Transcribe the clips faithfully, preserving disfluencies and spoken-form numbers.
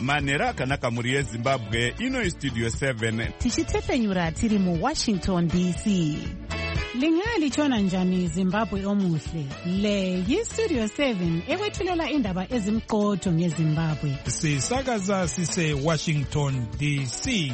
manhero akanaka muri yezimbabwe. Ino istudio seven tichitepfenyura tiri muwashington D C. Lingalitshona njani Zimbabwe omuhle? Le yistudio seven ekwethulela indaba ezimqotho ngeZimbabwe. Sisakaza sise Washington D C.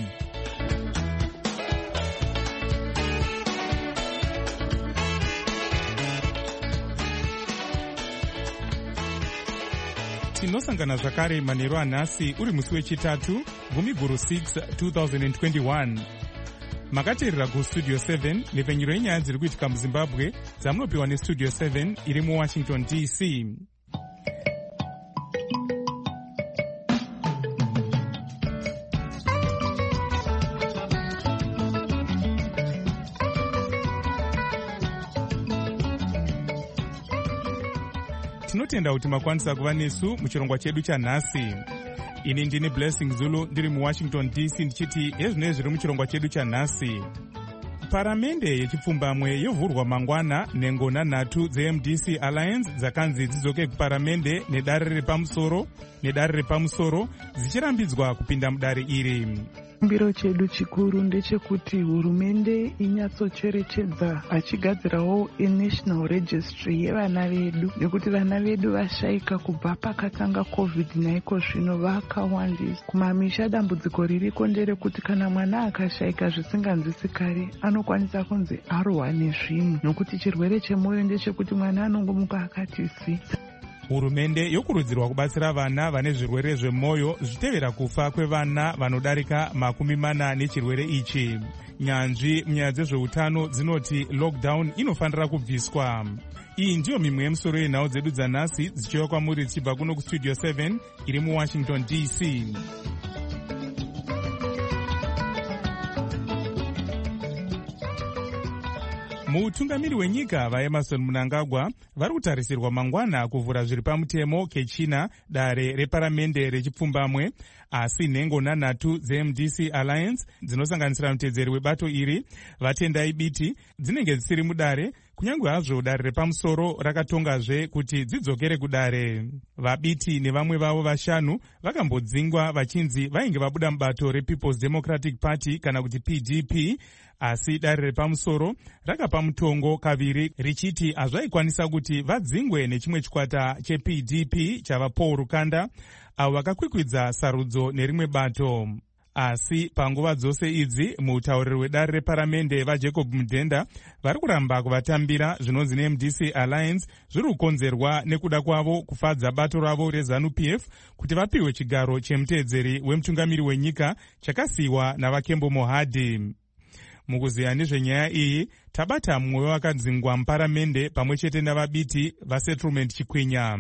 Tinosangana zvakare manhero anhasi uri musi wechitatu gumiguru six two thousand twenty-one. Makateerera kustudio seven nepfenyuro yenyaya dziri kuitika muZimbabwe dzamunopiwa nestudio seven iri muWashington D C. Tinotenda kuti makwanisa kuva nesu muchirongwa chedu chanhasi. Ini ndini Blessing Zulu ndiri muWashington D C ndichiti ezvinezvi zviri muchirongwa chedu chanhasi. Paramende yechipfumbamwe yovhurwa mangwana nengona nhatu dzeM D C Alliance dzakanzi dzidzoke kuparamende nedare repamusoro nedare repamusoro dzichirambidzwa kupinda mudare iri. Chikumbiro chedu chikuru ndechekuti hurumende inyatsocherechedza achigadzirawo national registry yevana vedu, nekuti vana vedu vashaika kubva pakatanga covid naiko zvino vakawandisa. Kumamisha dambudziko ririko nderekuti kana mwana akashaika zvisinganzwisi kare anokwanisa kunzi arohwa nezvimwe, nokuti chirwere chemwoyo ndechekuti mwana anongomuka akati si. Hurumende yokurudzirwa kubatsira vana vane zvirwere zvemwoyo zvichitevera kufa kwevana vanodarika makumi mana nechirwere ichi. Nyanzvi munyaya dzezveutano dzinoti lockdown inofanira kubviswa. Iyi ndiyo mimwe yemusoro yenhau dzedu dzanhasi dzichiuya kwamuri dzichibva kuno kustudio seven iri muWashington D C. Mutungamiri wenyika vaEmerson Mnangagwa vari kutarisirwa mangwana kuvhura zviri pamutemo kechina dare reparamende rechipfumbamwe, asi nhengo nhanhatu dzeM D C Alliance dzinosanganisira mutedzeri webato iri vatendai biti dzinenge dzisiri mudare, kunyange hazvo dare repamusoro rakatongazve kuti dzidzokere kudare. Vabiti nevamwe vavo vashanu vakambodzingwa vachinzi vainge vabuda mubato rePeople's Democratic Party kana kuti P D P, asi dare repamusoro rakapa mutongo kaviri richiti hazvaikwanisa kuti vadzingwe nechimwe chikwata cheP D P chava Paul Rukanda, avo vakakwikwidza sarudzo nerimwe bato. Asi panguva dzose idzi mutauriri wedare reparamende vaJacob Mudhenda vari kuramba kuvatambira zvinonzi neM D C Alliance zviri kukonzerwa nekuda kwavo kufadza bato ravo reZANU P F kuti vapiwe chigaro chemutedzeri wemutungamiri wenyika chakasiyiwa navaKembo Mohadi. Mukuziya nezvenyaya iyi tabata mumwe wakadzingwa muparamende pamwe chete navabiti vaSettlement Chikwinya.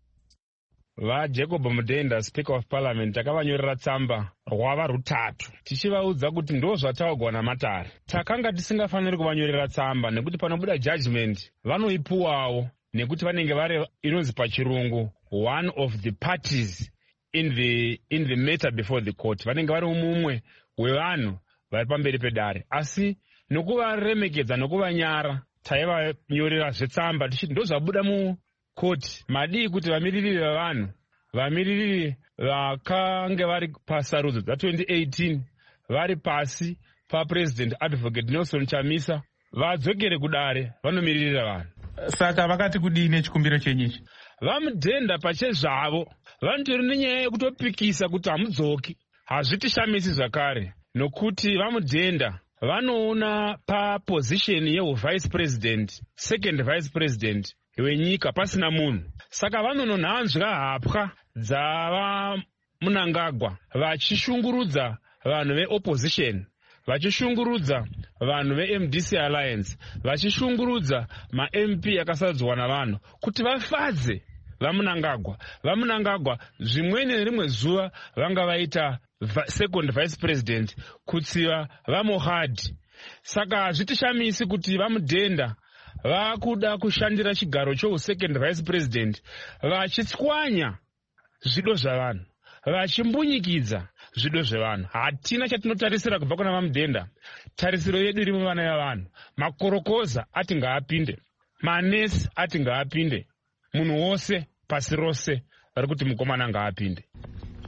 VaJacob Mudhenda, Speaker of Parliament, takavanyorera tsamba rwava rutatu tichivaudza kuti ndo zvataugwa namatare. Takanga tisingafaniri kuvanyorera tsamba nekuti panobuda judgment vanoipuwawo nekuti vanenge vari inonzi pachirungu one of the parties in the in the matter before the court, vanenge vari mumwe wevanhu vari pamberi pedare. Asi nokuvaremekedza nokuvanyara taivanyorera zvetsamba tichiti ndo zvabuda mu koti madii kuti vamiririri vavanhu vamiririri vakange vari pasarudzo dza twenty eighteen vari pasi paPresident Advocate Nelson Chamisa vadzokere kudare vanomiririra vanhu. Saka vakati kudii nechikumbiro chenyichi? VaMudhenda pachezvavo vanotori nenyaya yekutopikisa kuti hamudzoki. Hazvitishamisi zvakare nokuti vaMudhenda vanoona papozisheni yeUvice President, second Vice President wenyika pasina munhu. Saka vanononhanzva hapwa dzava Mnangagwa vachishungurudza vanhu veopposition, vachishungurudza vanhu veM D C Alliance, vachishungurudza maM P akasadzwa navanhu kuti vafadze vaMnangagwa. VaMnangagwa zvimweni nerimwe zuva vanga vaita second Vice President kutsiva vaMohadi. Saka hazvitishamisi kuti vaMudhenda vakuda kushandira chigaro chousecond Vice President vachitswanya zvido zvavanhu, vachimbunyikidza zvido zvevanhu. Hatina chatinotarisira kubva kuna vaMudhenda. Tarisiro yedu iri muvana yavanhu. Makorokoza ati ngaapinde, manesi ati ngaapinde, munhu wose pasi rose vari kuti mukomana ngaapinde.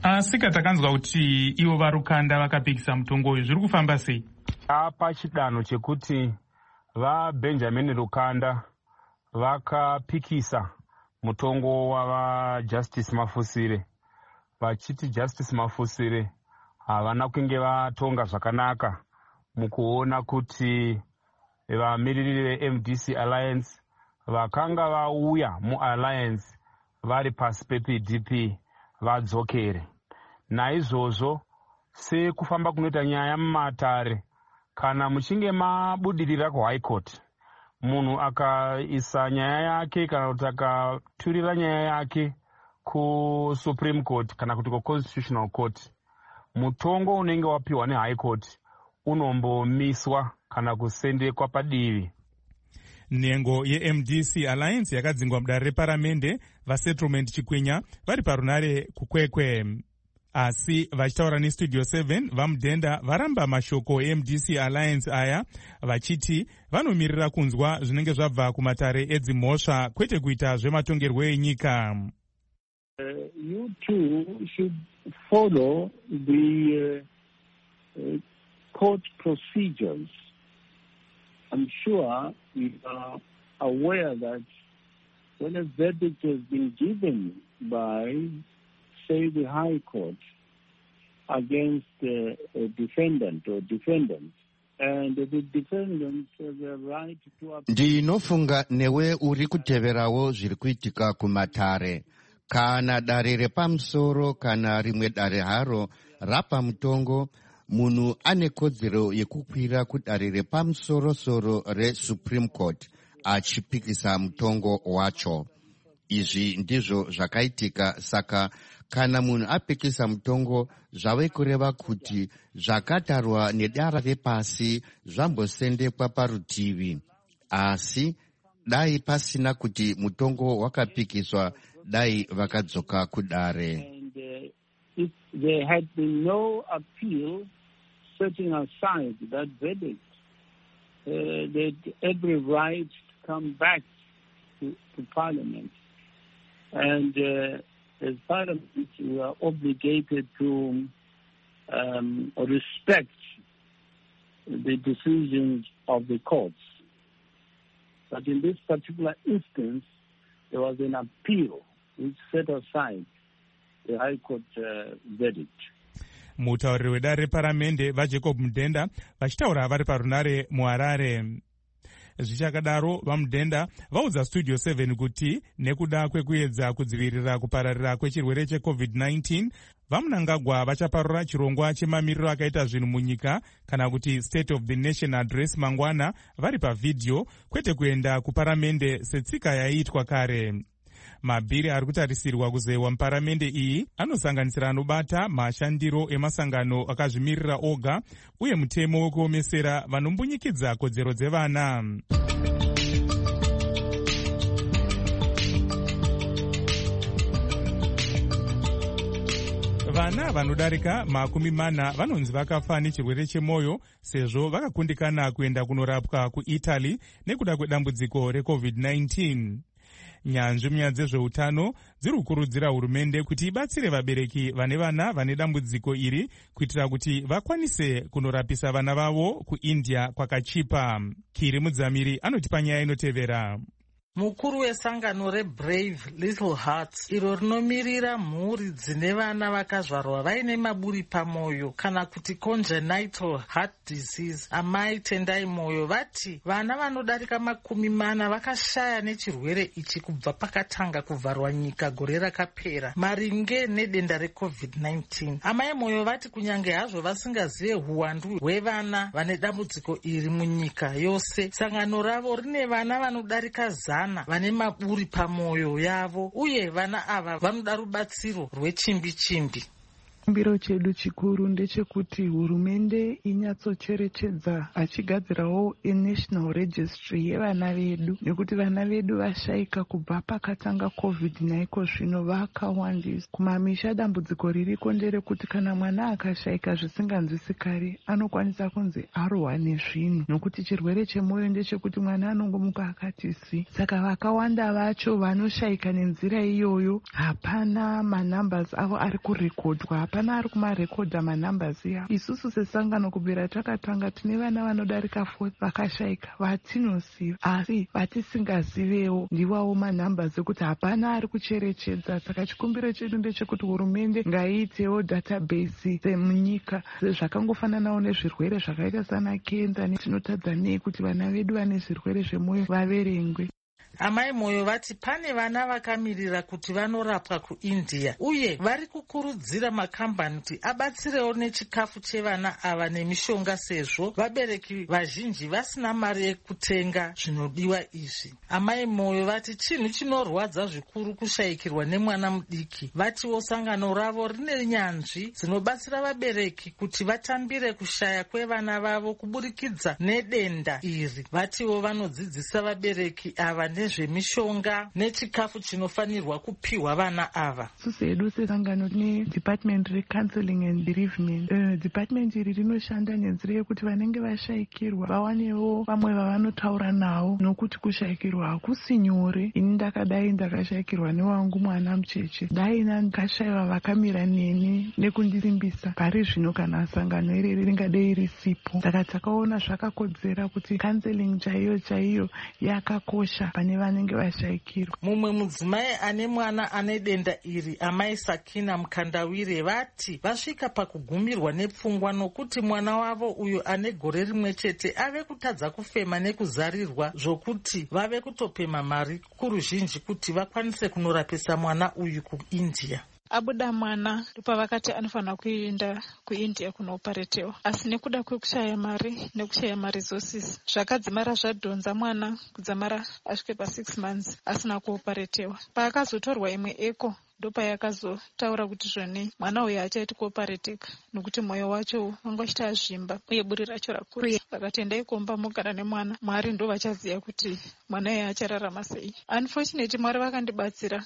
Asika takanzwa kuti ivo varukanda vakapikisa mutongo uyu, zviri kufamba sei? Apa chidanho chekuti vaBenjamin Rukanda vakapikisa mutongo wavaJustice Mafusire, vachiti Justice Mafusire havana kunge vatonga zvakanaka mukuona kuti vamiriri veM D C Alliance vakanga vauya mualliance vari pasi peP D P vadzokere. Naizvozvo sekufamba kunoita nyaya mumatare, kana muchinge mabudirira kuHigh Court, munhu akaisa nyaya yake kana kuti akaturira nyaya yake kuSupreme Court kana kuti kuConstitutional Court, mutongo unenge wapiwa neHigh Court unombomiswa kana kusendekwa padivi. Nhengo yeM D C Alliance yakadzingwa mudare reparamende, vaSettlement Chikwenya vari parunare kukwekwe. Asi vachitaura neStudio seven, vaMudhenda varamba mashoko eM D C Alliance aya, vachiti vanomirira kunzwa zvinenge zvabva kumatare edzimhosva kwete kuita zvematongerwo enyika. Uh, you too should follow the uh, uh, court procedures. I'm sure you are aware that when a verdict has been given by, say, the High Court against uh, a defendant or defendants, and the defendants have the right to appeal. Ndinofunga newe uri kuteverawo zviri kuitika kumatare. Kana dare repamusoro kana rimwe dare haro rapa mutongo, munhu ane kodzero yekukwira kudare repamusoro-soro reSupreme Court achipikisa mutongo wacho. Izvi ndizvo zvakaitika, saka kana munhu apikisa mutongo zvave kureva kuti zvakatarwa nedara repasi zvambosendekwa parutivi. Asi dai pasina kuti mutongo wakapikiswa, dai vakadzoka kudare. And uh, if there had been no appeal setting aside that verdict, uh, they had every right to come back to, to Parliament. And uh, as Parliament, we are obligated to um, respect the decisions of the courts. But in this particular instance, there was an appeal which set aside the High Court uh, verdict. Mutauriri wedare reparamende vaJacob Mudhenda vachitaura vari parunare muHarare. Zvichakadaro, vaMudhenda vaudza Studio seven kuti nekuda kwekuedza kudzivirira kupararira kwechirwere cheCovid nineteen, vaMnangagwa vachaparura chirongwa chemamiriro akaita zvinhu munyika kana kuti State of the Nation Address mangwana vari pavhidhiyo, kwete kuenda kuparamende setsika yaiitwa kare. Mabhiri ari kutarisirwa kuzewa muparamende iyi anosanganisira anobata mashandiro emasangano akazvimirira oga uye mutemo wekuomesera vanombunyikidza kodzero dzevana. Vana vanodarika makumi mana vanonzi vakafa nechirwere chemwoyo sezvo vakakundikana kuenda kunorapwa kuItaly nekuda kwedambudziko reCovid nineteen. Nyanzvi munyaya dzezveutano dziri kukurudzira hurumende kuti ibatsire vabereki vane vana vane dambudziko iri kuitira kuti vakwanise kunorapisa vana vavo kuIndia kwakachipa. Kiri Mudzamiri anotipa nyaya inotevera. Mukuru wesangano reBrave Little Hearts iro rinomirira mhuri dzine vana vakazvarwa vaine maburi pamwoyo kana kuti congenital heart disease, amai tendai moyo, vati vana vanodarika makumi mana vakashaya nechirwere ichi kubva pakatanga kuvharwa nyika gore rakapera maringe nedenda reCovid nineteen. Amai moyo vati kunyange hazvo vasingazive huwandu hwevana vane dambudziko iri munyika yose, sangano ravo rine vana vanodarika zana vane maburi pamwoyo yavo uye vana ava vanoda rubatsiro rwechimbi chimbi. chikumbiro chedu chikuru ndechekuti hurumende inyatsocherechedza achigadzirawo inational registry yevana vedu, nekuti vana vedu vashaika kubva pakatanga covid naiko zvino vakawandisa. Kumamisha dambudziko ririko nderekuti kana mwana akashaika zvisinganzwisikari anokwanisa kunzi arohwa nezvinhu, nokuti chirwere chemwoyo ndechekuti mwana anongomuka akati si. Saka vakawanda vacho vanoshaika nenzira iyoyo hapana manumbers avo ari kurekodwa, hapana ari kumarekodha manumbers iavo. Isusu sesangano kubvira takatanga tine vana vanodarika fourth vakashaika vatinosiva, asi vatisingazivewo ndiwawo manumbers ekuti hapana ari kucherechedza. Saka chikumbiro chedu ndechekuti hurumende ngaiitewo database semunyika zvakangofananawo nezvirwere zvakaita sana kenza. Tinotadza nei kuti vana vedu vane zvirwere zvemwoyo vaverengwe. Amai Moyo vati pane vana vakamirira kuti vanorapwa kuIndia uye vari kukurudzira makambani kuti abatsirewo nechikafu chevana ava nemishonga sezvo vabereki vazhinji vasina mari yekutenga zvinodiwa izvi. Amai Moyo vati chinhu chinorwadza zvikuru kushayikirwa nemwana mudiki. Vatiwo sangano ravo rine nyanzvi dzinobatsira vabereki kuti vatambire kushaya kwevana vavo kuburikidza nedenda iri. Vatiwo vanodzidzisa vabereki ava nezvemishonga nechikafu chinofanirwa kupiwa vana ava. Susu edu sesangano ne department recounseling and bereavement. Uh, department iri rinoshanda nenzira yekuti vanenge vashayikirwa vawanewo vamwe vavanotaura navo, nokuti kushayikirwa hakusi nyore. Ini ndakadai ndakashayikirwa newangu mwana mucheche, dai ndakashayiwa vakamira neni nekundisimbisa. Pari zvino kana sangano iri ringadei risipo, saka takaona zvakakodzera kuti counseling chaiyo chaiyo yakakosha pane vanenge vashayikirwa. Mumwe mudzimai ane mwana ane denda iri, amai Sakina Mukandawire, vati vasvika pakugumirwa nepfungwa nokuti mwana wavo uyo ane gore rimwe chete ave kutadza kufema nekuzarirwa zvokuti vave kutopema mari kuruzhinji kuti vakwanise kunorapisa mwana uyu kuIndia. Abuda mwana ndopavakati anofanira kuenda kuIndia kunoparetewa, asi nekuda kwekushaya mari nekushaya maresources zvakadzimara zvadhonza mwana kudzamara asvike pa six months asina kuoparetewa. Paakazotorwa imwe eko ndopayakazotaura kuti zvone mwana uyu hachaiti kuoparetika nokuti mwoyo wacho wanga uchita azvimba uye buri racho rakura. Vakatendai komba mogara nemwana, Mwari ndo vachaziva kuti mwana uyu achararama sei. Unfortunately Mwari vakandibatsira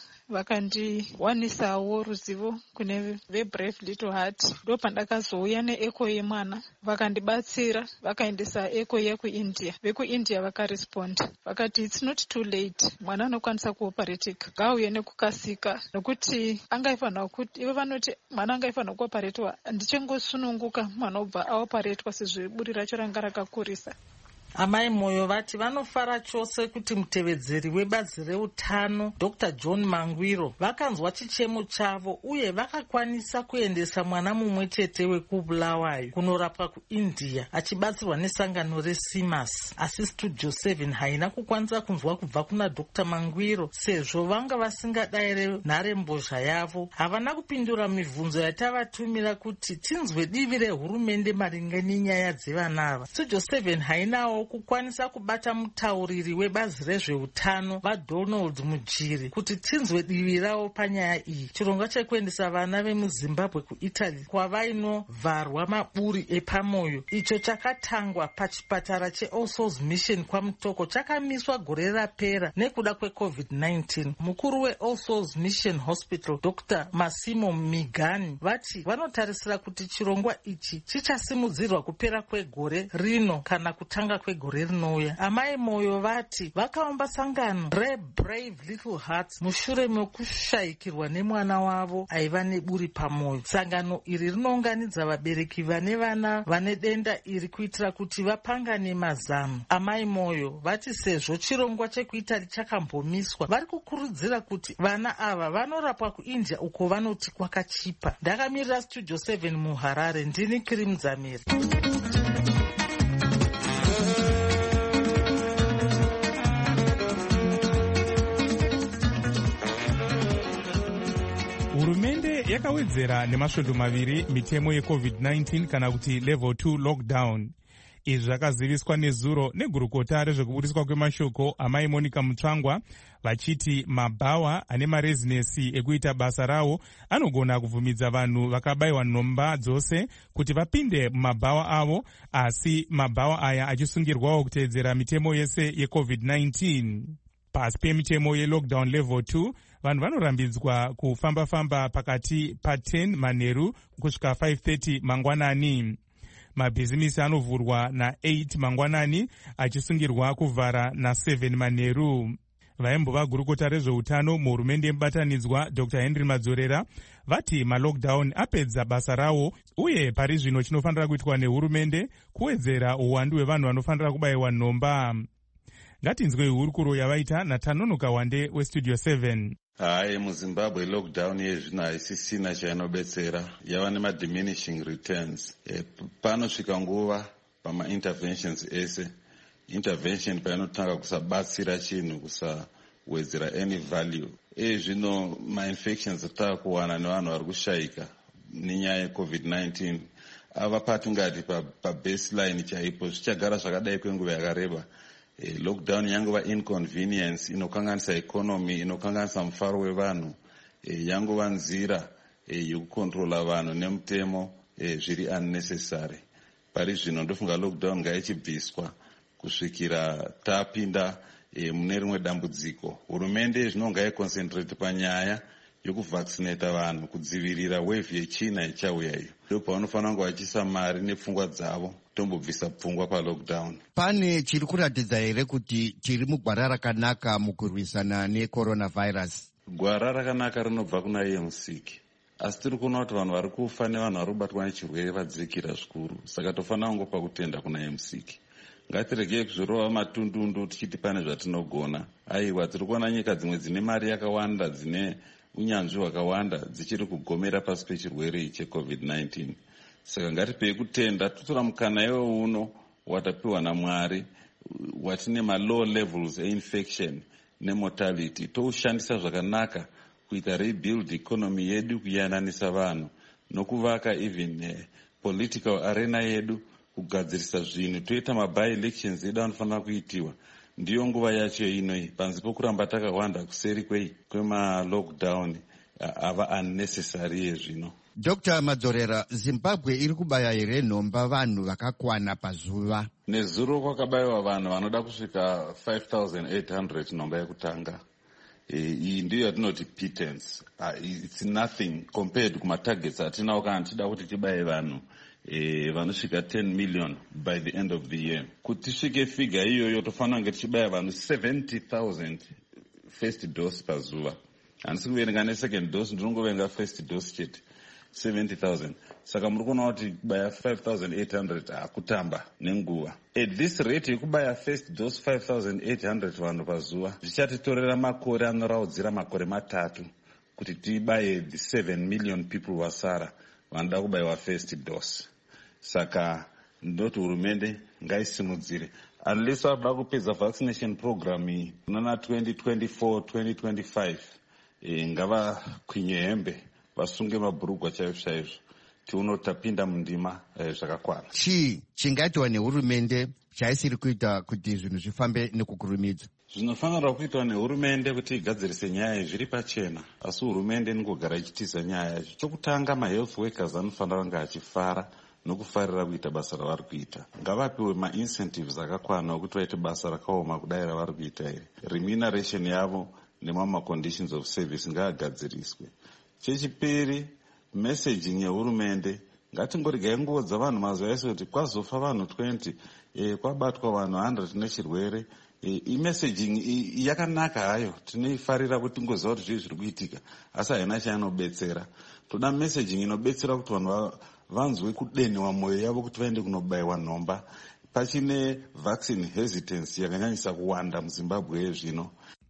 vakandiwanisawo ruzivo kune veBrave Little Heart. Ndo pandakazouya neeko yemwana vakandibatsira vakaendesa eko yekuIndia. VekuIndia vakaresponda vakati it's not too late, mwana anokwanisa kuoparetika, ngauye nekukasika nokuti angaifanira kuti ivo vanoti mwana angaifanira kuoparetwa. Ndichengosununguka mwana obva aoparetwa sezvo buri racho ranga rakakurisa. Amai Moyo vati vanofara chose kuti mutevedzeri webazi reutano Doctor John Mangwiro vakanzwa chichemo chavo uye vakakwanisa kuendesa mwana mumwe chete wekubulawayo kunorapwa kuIndia achibatsirwa nesangano reSimas. Asi Studio seven haina kukwanisa kunzwa kubva kuna Doctor Mangwiro sezvo vanga vasingadayire nharembozha yavo. Havana kupindura mibvunzo yatavatumira kuti tinzwe divi rehurumende maringe nenyaya dzevanava. Studio seven hainawo kukwanisa kubata mutauriri webazi rezveutano vaDonald Mujiri kuti tinzwe divi ravo panyaya iyi. Chirongwa chekuendesa vana vemuZimbabwe kuItaly kwavainovharwa maburi epamwoyo icho chakatangwa pachipatara cheAll Souls Mission kwaMutoko chakamiswa gore rapera nekuda kwecovid nineteen. Mukuru weAll Souls Mission Hospital Doctor Masimo Migani vati vanotarisira kuti chirongwa ichi chichasimudzirwa kupera kwegore rino kana kutanga kwegore rinouya. Amai Moyo vati vakaumba sangano reBrave Little Hearts mushure mekushayikirwa nemwana wavo aiva neburi pamwoyo. Sangano iri rinounganidza vabereki vane vana vane denda iri kuitira kuti vapangane mazano. Amai Moyo vati sezvo chirongwa chekuItali chakambomiswa vari kukurudzira kuti vana ava vanorapwa kuIndia uko vanoti kwakachipa. Ndakamirira Studio seven muHarare, ndini Kiri Dzamiri. Hurumende yakawedzera nemasvondo maviri mitemo yecovid nineteen kana kuti level two lockdown. Izvi zvakaziviswa nezuro negurukota rezvekubudiswa kwemashoko amai Monica Mutsvangwa, vachiti mabhawa ane marezinesi ekuita basa rawo anogona kubvumidza vanhu vakabayiwa nhomba dzose kuti vapinde mumabhawa avo, asi mabhawa aya achisungirwawo kuteedzera mitemo yese yecovid nineteen. Pasi pemitemo yelockdown level two, vanhu vanorambidzwa kufamba-famba pakati pa10 manheru kusvika five thirty mangwanani. Mabhizimisi anovhurwa na8 mangwanani achisungirwa kuvhara na7 manheru. Vaimbova gurukota rezveutano muhurumende yemubatanidzwa Dr Henry Madzorera vati malockdown apedza basa rawo, uye pari zvino chinofanira kuitwa nehurumende kuwedzera uwandu hwevanhu vanofanira kubayiwa nhomba. Ngatinzwei hurukuro yavaita naTanonoka Wande westudio seven. Hai, muZimbabwe lockdown yezvino haisisina chainobetsera, yava nemadiminishing returns. E, panosvika nguva pama-interventions ese, intervention painotanga kusabatsira chinhu, kusawedzera any value. E zvino ma-infections atava kuwana nevanhu vari kushayika nenyaya yecovid nineteen ava patingati pabaseline pa chaipo, zvichagara zvakadai kwenguva yakareba. E, lockdown yangova inconvenience inokanganisa economy, inokanganisa mufaro wevanhu, e, yangova nzira e, yekukontrola vanhu nemutemo e, zviri unnecessary. Pari zvino ndofunga lockdown ngaichibviswa kusvikira tapinda e, mune rimwe dambudziko. Hurumende zvino ngaiconcentrate panyaya yokuvaccinata vanhu kudzivirira wave yechina ichauya iyo. Ndo pavanofanira kunge vachiisa mari nepfungwa dzavo tombobvisa pfungwa palockdown. Pane chiri kuratidza here kuti tiri mugwara rakanaka mukurwisana necoronavirus? Gwara rakanaka rinobva kuna E M C K, asi tiri kuona kuti vanhu vari kufa nevanhu vari kubatwa nechirwere vadzikira zvikuru, saka tofanira kungopa kutenda kuna E M C K. Ngatiregei kuzvirova matundundu tichiti pane zvatinogona. Aiwa, tiri kuona nyika dzimwe dzine mari yakawanda, dzine unyanzvi hwakawanda, dzichiri kugomera pasi pechirwere checovid nineteen. Saka ngatipei kutenda, totora mukana iwo uno watapiwa naMwari, watine ma-low levels e-infection nemortality, toushandisa zvakanaka kuita rebuild economy yedu, kuyananisa vanhu, nokuvaka even eh, political arena yedu, kugadzirisa zvinhu, toita ma-by-elections edu anofanira kuitiwa. Ndiyo nguva yacho inoi, panzi pokuramba takawanda kuseri kwei kwema-lockdown ava unnecessary yezvino. Doctor Madzorera, Zimbabwe iri kubaya here nhomba vanhu vakakwana pazuva? Nezuro kwakabayiwa vanhu vanoda kusvika five thousand eight hundred nhomba yekutanga. Iyi ndiyo yatinoti pittance. Uh, it's nothing compared kumatargets atinawo kana tida kuti tibaye vanhu e, vanosvika ten million by the end of the year. Kuti tisvike figa iyoyo tofanira kunge tichibaya vanhu seventy thousand first dose pazuva. Handisi kuverenga nesecond dose, ndinongoverenga first dose chete. seventy thousand. Saka muri kuona kuti kubaya five thousand eight hundred hakutamba nenguva. At this rate yekubaya first dose five thousand eight hundred vanhu pazuva, zvichatitorera makore anoraudzira makore matatu kuti tibaye the seven million people vasara vanoda kubayiwa first dose. Saka ndoti hurumende ngaisimudzire. Unless vakuda kupedza vaccination program iyi nana twenty twenty-four twenty twenty-five, e, ngava kwinye hembe vasunge mabhurugwa chaizvo chaizvo, tiuno tapinda mundima eh, zvakakwana. Chii chingaitwa nehurumende chaisiri kuita kuti zvinhu zvifambe nekukurumidza? Zvinofanirwa kuitwa nehurumende kuti igadzirise nyaya zviri pachena, asi hurumende inogara ichitiza nyaya yacho. Chokutanga, ma-health workers anofanira kunge achifara nokufarira kuita basa ravari kuita. Ngavapiwe ma-incentives akakwana okuti vaite basa rakaoma kudai ravari kuita iri. Remuneration yavo nemama conditions of service ngaagadziriswe. Chechipiri, messaging yehurumende, ngatingorigai nguo dzavanhu mazuva ese kuti kwazofa vanhu twenty, e, kwabatwa vanhu one hundred nechirwere. E, imessaging yakanaka hayo, tinoifarira kuti tingoziva kuti zvii zviri kuitika, asi haina chainobetsera. Toda messaging inobetsera kuti vanhu vanzwe kudeniwa mwoyo yavo kuti vaende kunobayiwa nhomba. Pachine vaccine hesitance yakanyanyisa kuwanda muZimbabwe yezvino.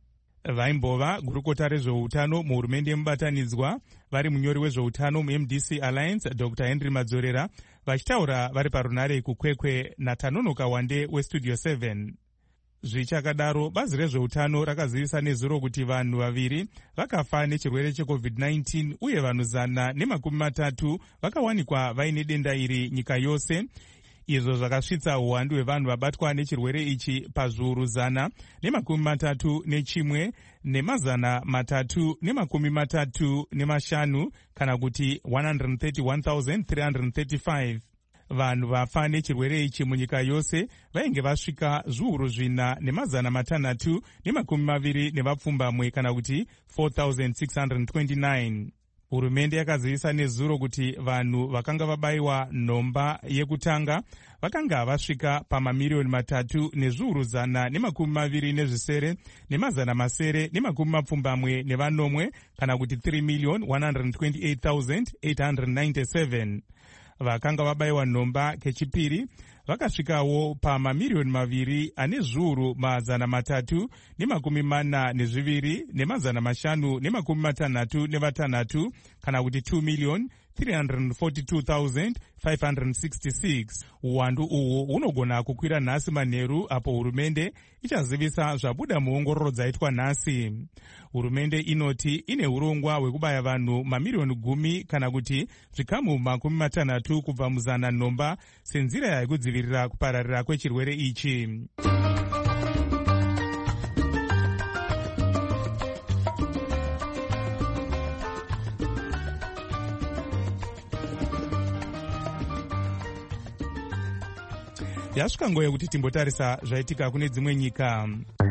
Vaimbova gurukota rezveutano muhurumende yemubatanidzwa vari munyori wezveutano mu-M D C Alliance Dr Henry Madzorera vachitaura vari parunare kukwekwe naTanonoka Wande westudio seven. Zvichakadaro, bazi rezveutano rakazivisa nezuro kuti vanhu vaviri vakafa nechirwere checovid nineteen uye vanhu zana nemakumi matatu vakawanikwa vaine denda iri nyika yose. izvo zvakasvitsa uwandu hwevanhu vabatwa nechirwere ichi pazviuru zana nemakumi matatu nechimwe nemazana matatu nemakumi matatu nemashanu kana kuti one hundred thirty-one thousand three hundred thirty-five. Vanhu vafa nechirwere ichi munyika yose vainge vasvika zviuru zvina nemazana matanhatu nemakumi maviri nevapfumbamwe kana kuti four thousand six hundred twenty-nine. Hurumende yakazivisa nezuro kuti vanhu vakanga vabayiwa nhomba yekutanga vakanga vasvika pamamiliyoni matatu nezviuru zana nemakumi maviri nezvisere nemazana masere nemakumi mapfumbamwe nevanomwe kana kuti three million one hundred twenty-eight thousand eight hundred ninety-seven. Vakanga vabayiwa nhomba kechipiri vakasvikawo pamamiliyoni maviri ane zviuru mazana matatu nemakumi mana nezviviri nemazana mashanu nemakumi matanhatu nevatanhatu kana kuti two million three hundred forty-two thousand five hundred sixty-six. Uwandu uhu hunogona kukwira nhasi manheru apo hurumende ichazivisa zvabuda muongororo dzaitwa nhasi. Hurumende inoti ine urongwa hwekubaya vanhu mamiliyoni gumi kana kuti zvikamu makumi matanhatu kubva muzana nhomba senzira yekudzivirira kupararira kwechirwere ichi. Yasvika nguva yekuti timbotarisa zvaitika kune dzimwe nyika.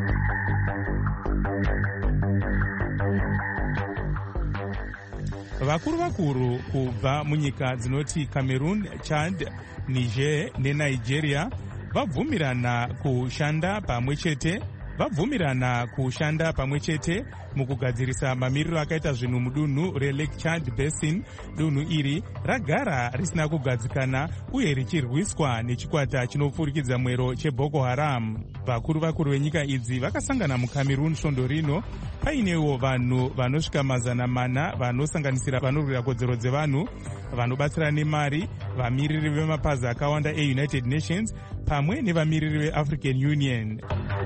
Vakuru vakuru kubva munyika dzinoti Cameroon, Chad, Niger neNigeria vabvumirana kushanda pamwe chete vabvumirana kushanda pamwe chete mukugadzirisa mamiriro akaita zvinhu mudunhu reLake Chad Basin. Dunhu iri ragara risina kugadzikana uye richirwiswa nechikwata chinopfurikidza mwero cheBoko Haram. Vakuru vakuru venyika idzi vakasangana muCameroon svondo rino. Painewo vanhu vanosvika mazana mana vanosanganisira vanorwira kodzero dzevanhu, vanobatsira nemari, vamiriri vemapazi akawanda eUnited Nations pamwe nevamiriri veAfrican Union.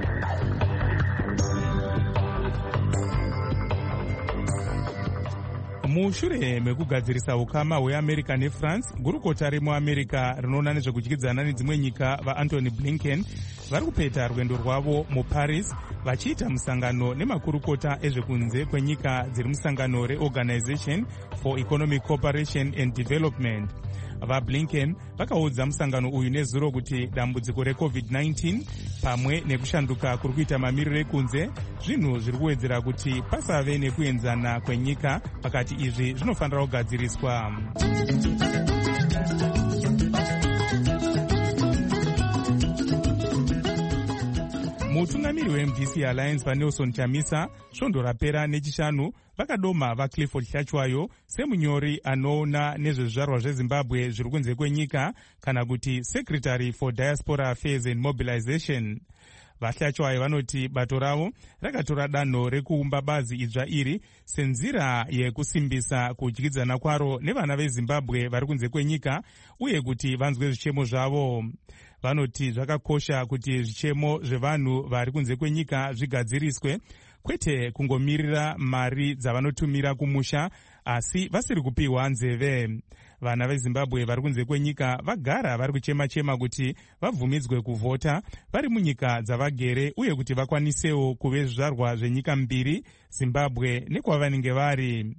Mushure mekugadzirisa ukama hweAmerica neFrance, gurukota remuAmerica rinoona nezvekudyidzana nedzimwe nyika vaAntony Blinken vari kupeta rwendo rwavo muParis vachiita musangano nemakurukota ezvekunze kwenyika dziri musangano reOrganization for Economic Cooperation and Development. VaBlinken vakaudza musangano uyu nezuro kuti dambudziko reCovid nineteen pamwe nekushanduka kuri kuita mamiriro ekunze zvinhu zviri kuwedzera kuti pasave nekuenzana kwenyika pakati izvi zvinofanira kugadziriswa. Mutungamiri weM D C Alliance vaNelson Chamisa svondo rapera nechishanu vakadoma vaClifford Hlachwayo semunyori anoona nezvezvizvarwa zveZimbabwe zviri kunze kwenyika kana kuti Secretary for Diaspora Affairs and Mobilization. VaHlachwayo vanoti bato ravo rakatora danho rekuumba bazi idzva iri senzira yekusimbisa kudyidzana kwaro nevana veZimbabwe vari kunze kwenyika uye kuti vanzwe zvichemo zvavo. Vanoti zvakakosha kuti zvichemo zvevanhu vari kunze kwenyika zvigadziriswe, kwete kungomirira mari dzavanotumira kumusha asi vasiri kupiwa nzeve. Vana veZimbabwe vari kunze kwenyika vagara vari kuchema-chema kuti vabvumidzwe kuvhota vari munyika dzavagere uye kuti vakwanisewo kuve zvizvarwa zvenyika mbiri, Zimbabwe nekwavanenge vari.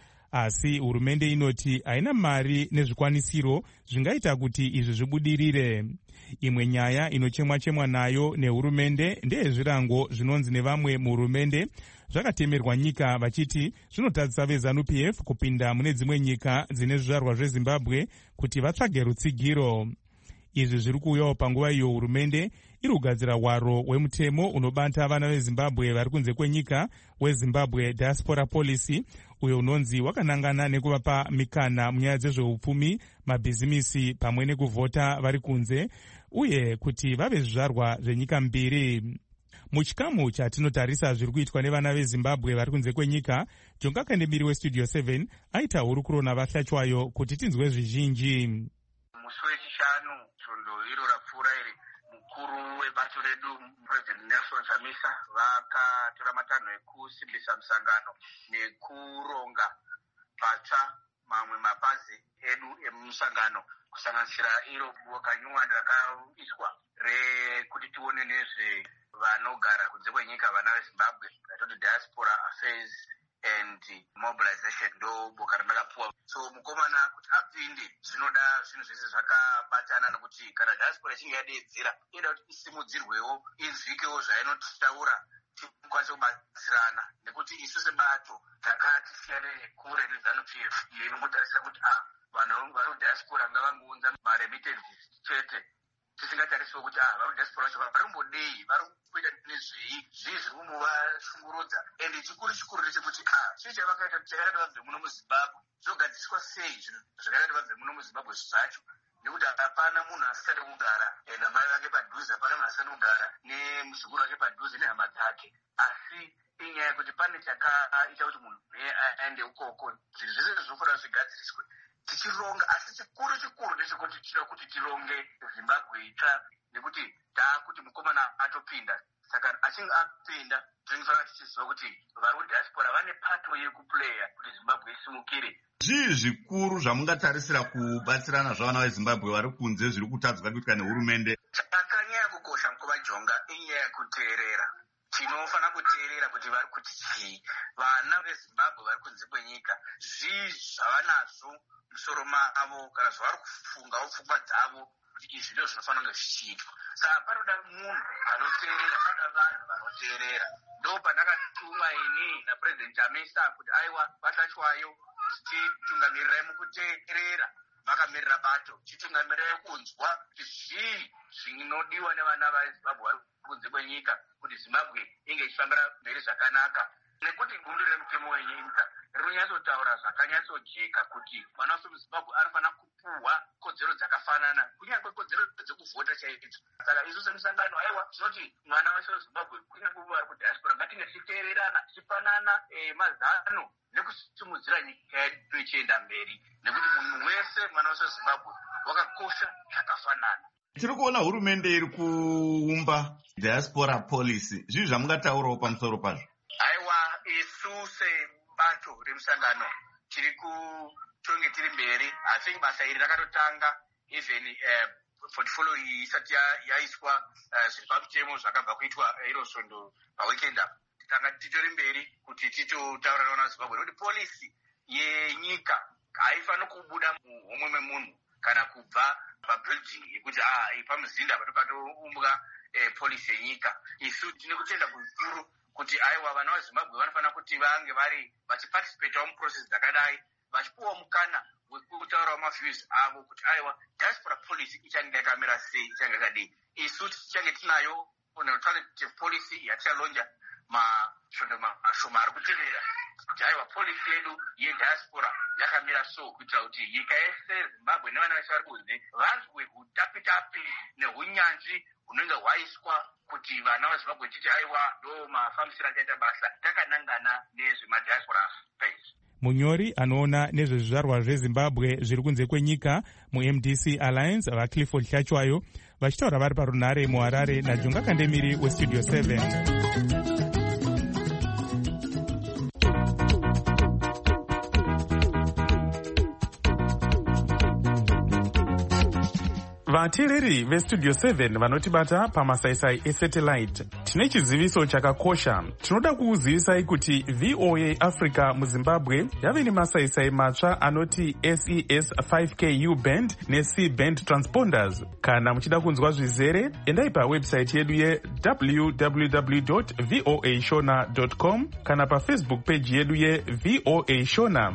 Asi hurumende inoti haina mari nezvikwanisiro zvingaita kuti izvi zvibudirire. Imwe nyaya inochemwa-chemwa nayo nehurumende ndeyezvirango zvinonzi nevamwe muhurumende zvakatemerwa nyika vachiti zvinotadzisa veZANU P F kupinda mune dzimwe nyika dzine zvizvarwa zveZimbabwe kuti vatsvage rutsigiro. Izvi zviri kuuyawo panguva iyo hurumende iri kugadzira hwaro hwemutemo unobata vana veZimbabwe vari kunze kwenyika weZimbabwe Diaspora Policy, uyo unonzi wakanangana nekuvapa mikana munyaya dzezveupfumi, mabhizimisi pamwe nekuvhota vari kunze uye kuti vave zvizvarwa zvenyika mbiri. Muchikamu chatinotarisa zviri kuitwa nevana veZimbabwe vari kunze kwenyika, Jonga Kandemiri weStudio seven aita hurukuro navaHlachwayo kuti tinzwe zvizhinji. Musi wechishanu svondo iro rapfuura iri, mukuru webato redu President Nelson Chamisa vakatora matanho ekusimbisa musangano nekuronga patsva mamwe mapazi edu emusangano kusanganisira iro boka nyuwani rakaiswa rekuti tione nezve vanogara kunze kwenyika vana vezimbabwe ratoti diaspora affairs and mobilization ndo boka randakapuwa. So mukomana kuti apinde zvinoda zvinhu zvese zvakabatana nekuti kana diaspora ichinge yadeedzera inoda kuti isimudzirwewo inzwikewo zvainotaura tikwanise kubatsirana nekuti isu sebato takati siyane nekure neZANU-P F inotarisira kuti ah vanhu vari kudiaspora ngavangounza maremittances chete tisingatarisiwo kuti ah vari kudiaspora vacho vari kumbodei vari kuita nezvei zvii zviri kumbovashungurudza ende chikuru chikuru ndechekuti ah chii chavakaita chakaita vabve muno muZimbabwe zvogadziswa sei zvinhu zvakaita vabve muno muZimbabwe zvacho nekuti hapana munhu asisati kugara namai vake padhuze, hapana munhu asisati kugara nemuzukuru wake padhuze nehama dzake, asi inyaya yekuti pane chakaita kuti munhu aende ukoko. Zvinhu zvese zvinofanira zvigadziriswe tichironga, asi chikuru chikuru ndechekuti tinoda kuti tironge Zimbabwe itsva, nekuti taakuti mukomana atopinda. Saka achinge apinda tinofanira tichiziva kuti vari kudiaspora vane pato yekupuleya kuti Zimbabwe isimukire. Zvii zvikuru zvamungatarisira kubatsirana zvavana veZimbabwe vari kunze zviri kutadzwa kuitika nehurumende? Chakanyanya kukosha mukova jonga inyaya yekuteerera. Tinofanira kuteerera kuti vari kuti chii vana veZimbabwe vari kunze kwenyika, zvii zvavanazvo musoro mavo kana zvavari kufungawo pfungwa dzavo kuti izvi ndizvo zvinofanira kunge zvichiitwa. Saka panoda munhu anoteerera, panoda vanhu vanoteerera. Ndo pandakatumwa ini naPurezidendi Chamisa kuti aiwa vatachwayo tichitungamirirai mukuteerera, vakamirira bato tichitungamirai kunzwa kuti zvii zvinodiwa nevana veZimbabwe vari kunze kwenyika kuti Zimbabwe inge ichifambira mberi zvakanaka, nekuti gundu remutemo wenyika rinonyatsotaura zvakanyatsojeka kuti mwana wese muZimbabwe anofanira kupuhwa kodzero dzakafanana, kunyange kodzero dzekuvhota chaidzo. Saka isu semusangano aiwa tinoti mwana wese weZimbabwe kunyange vari kudiaspora ngatinge tichiteererana, tichipanana mazano nekusimudzira nyika yedu ichienda mberi, nekuti munhu wese mwana wese weZimbabwe wakakosha zvakafanana. Tiri kuona hurumende iri kuumba diaspora policy. Zvii zvamungataurawo pamusoro pazvo? Aiwa, isu sebato remusangano tiri kutonge tiri mberi. I think basa iri rakatotanga even uh, portfolio iyi isati yaiswa zviri pamutemo zvakabva kuitwa iro svondo paweekend apa. Tanga titori mberi kuti titotaura navana veZimbabwe nekuti polisi yenyika haifaniri kubuda muhomwe memunhu kana kubva pabuilding yekuti ah pamuzinda patopatoumbwa polisi yenyika. Isu tine kutenda kukuru kuti aiwa vana veZimbabwe vanofanira kuti vange vari vachiparticipate muprocess dzakadai, vachipuwa mukana wekutaurawo maviews avo kuti aiwa diaspora policy ichange yakamira sei, ichange yakadii. Isu tichange tinayo alternative policy yatichalonja masvondo mashoma ari kutevera kuti aiwa polisi yedu yediaspora yakamira so, kuitira kuti nyika yese Zimbabwe nevana vese vari kunze vanzwe hutapitapi nehunyanzvi hunenge hwaiswa kuti vana veZimbabwe titi aiwa ndo mafambisiro achaita basa takanangana nezvemadiaspora affairs. Munyori anoona nezvezvizvarwa zveZimbabwe zviri kunze kwenyika muM D C Alliance vaClifford Hlachwayo vachitaura vari parunhare muHarare naJonga Kandemiri weStudio seven. Vateereri veStudio seven vanotibata pamasaisai esatellite, tine chiziviso chakakosha. Tinoda kukuzivisai kuti V O A Africa muZimbabwe yave nemasaisai matsva anoti S E S five K U band neC band transponders. Kana muchida kunzwa zvizere, endai pawebsite yedu ye w w w dot voa shona dot com kana pafacebook page yedu ye V O A Shona.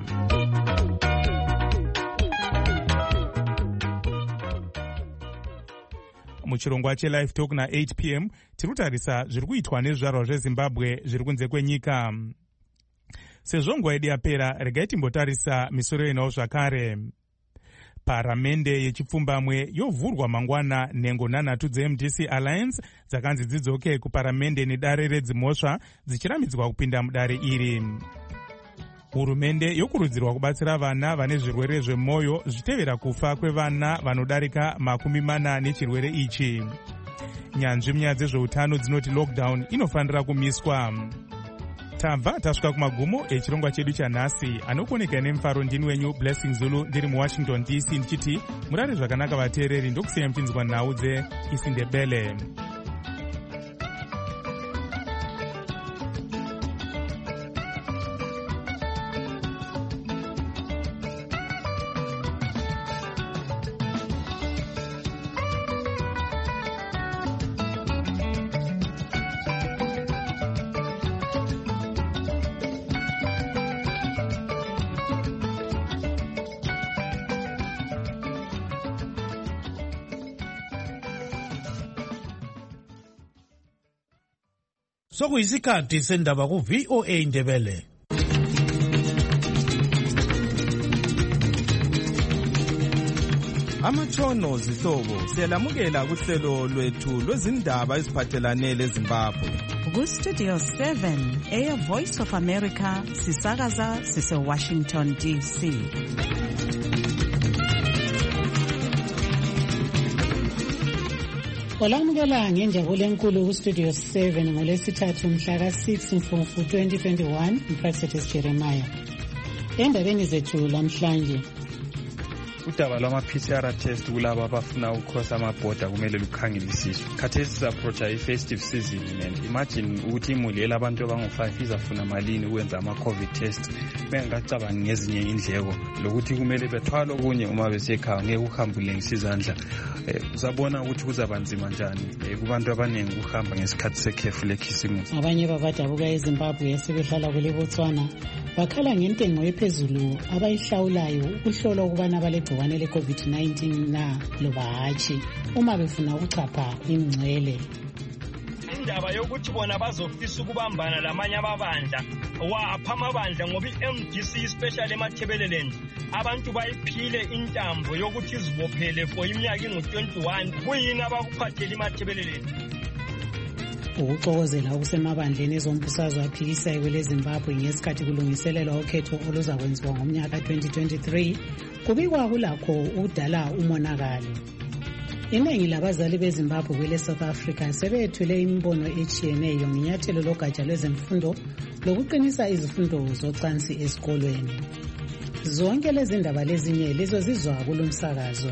Muchirongwa cheLive Talk na eight p m tiri kutarisa zviri kuitwa nezvizvarwa zveZimbabwe zviri kunze kwenyika. Sezvo nguva yedu yapera, regai timbotarisa misoro yenawo zvakare. Paramende yechipfumbamwe yovhurwa mangwana. Nhengo nhanhatu dzeM D C Alliance dzakanzi dzidzoke kuparamende nedare redzimhosva dzichiramidzwa kupinda mudare iri. Hurumende yokurudzirwa kubatsira vana vane zvirwere zvemwoyo zvichitevera kufa kwevana vanodarika makumi mana nechirwere ichi. Nyanzvi munyaya dzezveutano dzinoti lockdown inofanira kumiswa. tabva tasvika kumagumo echirongwa chedu chanhasi. Anokuoneka nemufaro ndini wenyu Blessing Zulu ndiri muwashington D C ndichiti murare zvakanaka vateereri, ndokusiyai muchinzwa nhau dzeIsindebele. Sokuyisikhathi sendaba ku V O A Indebele. Amatshono zihlobo siyalamukela kuhlelo lwethu lwezindaba eziphathelane leZimbabwe. Ku Studio seven, Air Voice of America, sisakaza sise Washington D C. Olamukela ngenjabulo enkulu ku Studio seven ngolesithathu mhla ka six Mfumfu twenty twenty-one, uProfethi Jeremiah. Endabeni zethu lamhlanje, udaba lwama-P C R test kulabo abafuna ukukhosa amabhoda kumele lukhangelisiswe. Khathesi sizaphrocha i-festive season and imagine ukuthi imuli elabantu abangu-five izafuna malini ukwenza ama-COVID test bengakacabangi ngezinye indleko lokuthi kumele bethwala okunye uma besekhaya ngeke uhambule ngesizandla. Uzabona ukuthi kuzaba nzima njani kubantu abaningi ukuhamba ngesikhathi sekhefu lekhisimusi. Abanye babadabuka eZimbabwe sebehlala kule Botswana bakhala ngentengo ephezulu abayihlawulayo ukuhlola ukubana abalegciwane le-COVID nineteen na loba hatshi uma befuna ukuchapha imngcele. Indaba yokuthi bona bazofisa ukubambana lamanye amabandla wapha amabandla ngoba i-M D C especially eMathebeleland abantu bayiphile intambo yokuthi izibophele for iminyaka ingu-twenty-one. Kuyini abakuphathela iMathebeleland? Ukuxokozela okusemabandleni ezombusazwe aphikisayo kweleZimbabwe ngesikhathi kulungiselelwa ukhetho oluzakwenziwa ngomnyaka twenty twenty-three kubikwa kulakho udala umonakalo. Iningi labazali beZimbabwe kwele South Africa sebethule imibono etshiyeneyo ngenyathelo logatsha lwezemfundo lokuqinisa izifundo zocansi esikolweni. Zonke lezi ndaba lezinye lizozizwa kulomsakazo.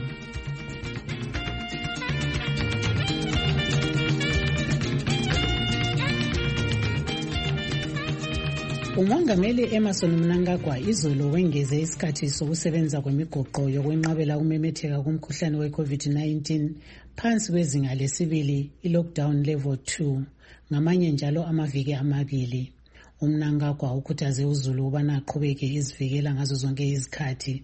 Umongameli Emmerson Mnangagwa izolo wengeze isikhathi sokusebenza kwemigoqo yokwenqabela ukumemetheka komkhuhlane we-COVID nineteen phansi kwezinga lesibili i-lockdown level two ngamanye njalo amaviki amabili. Umnangagwa ukhuthaze uZulu ubana aqhubeke izivikela ngazo zonke izikhathi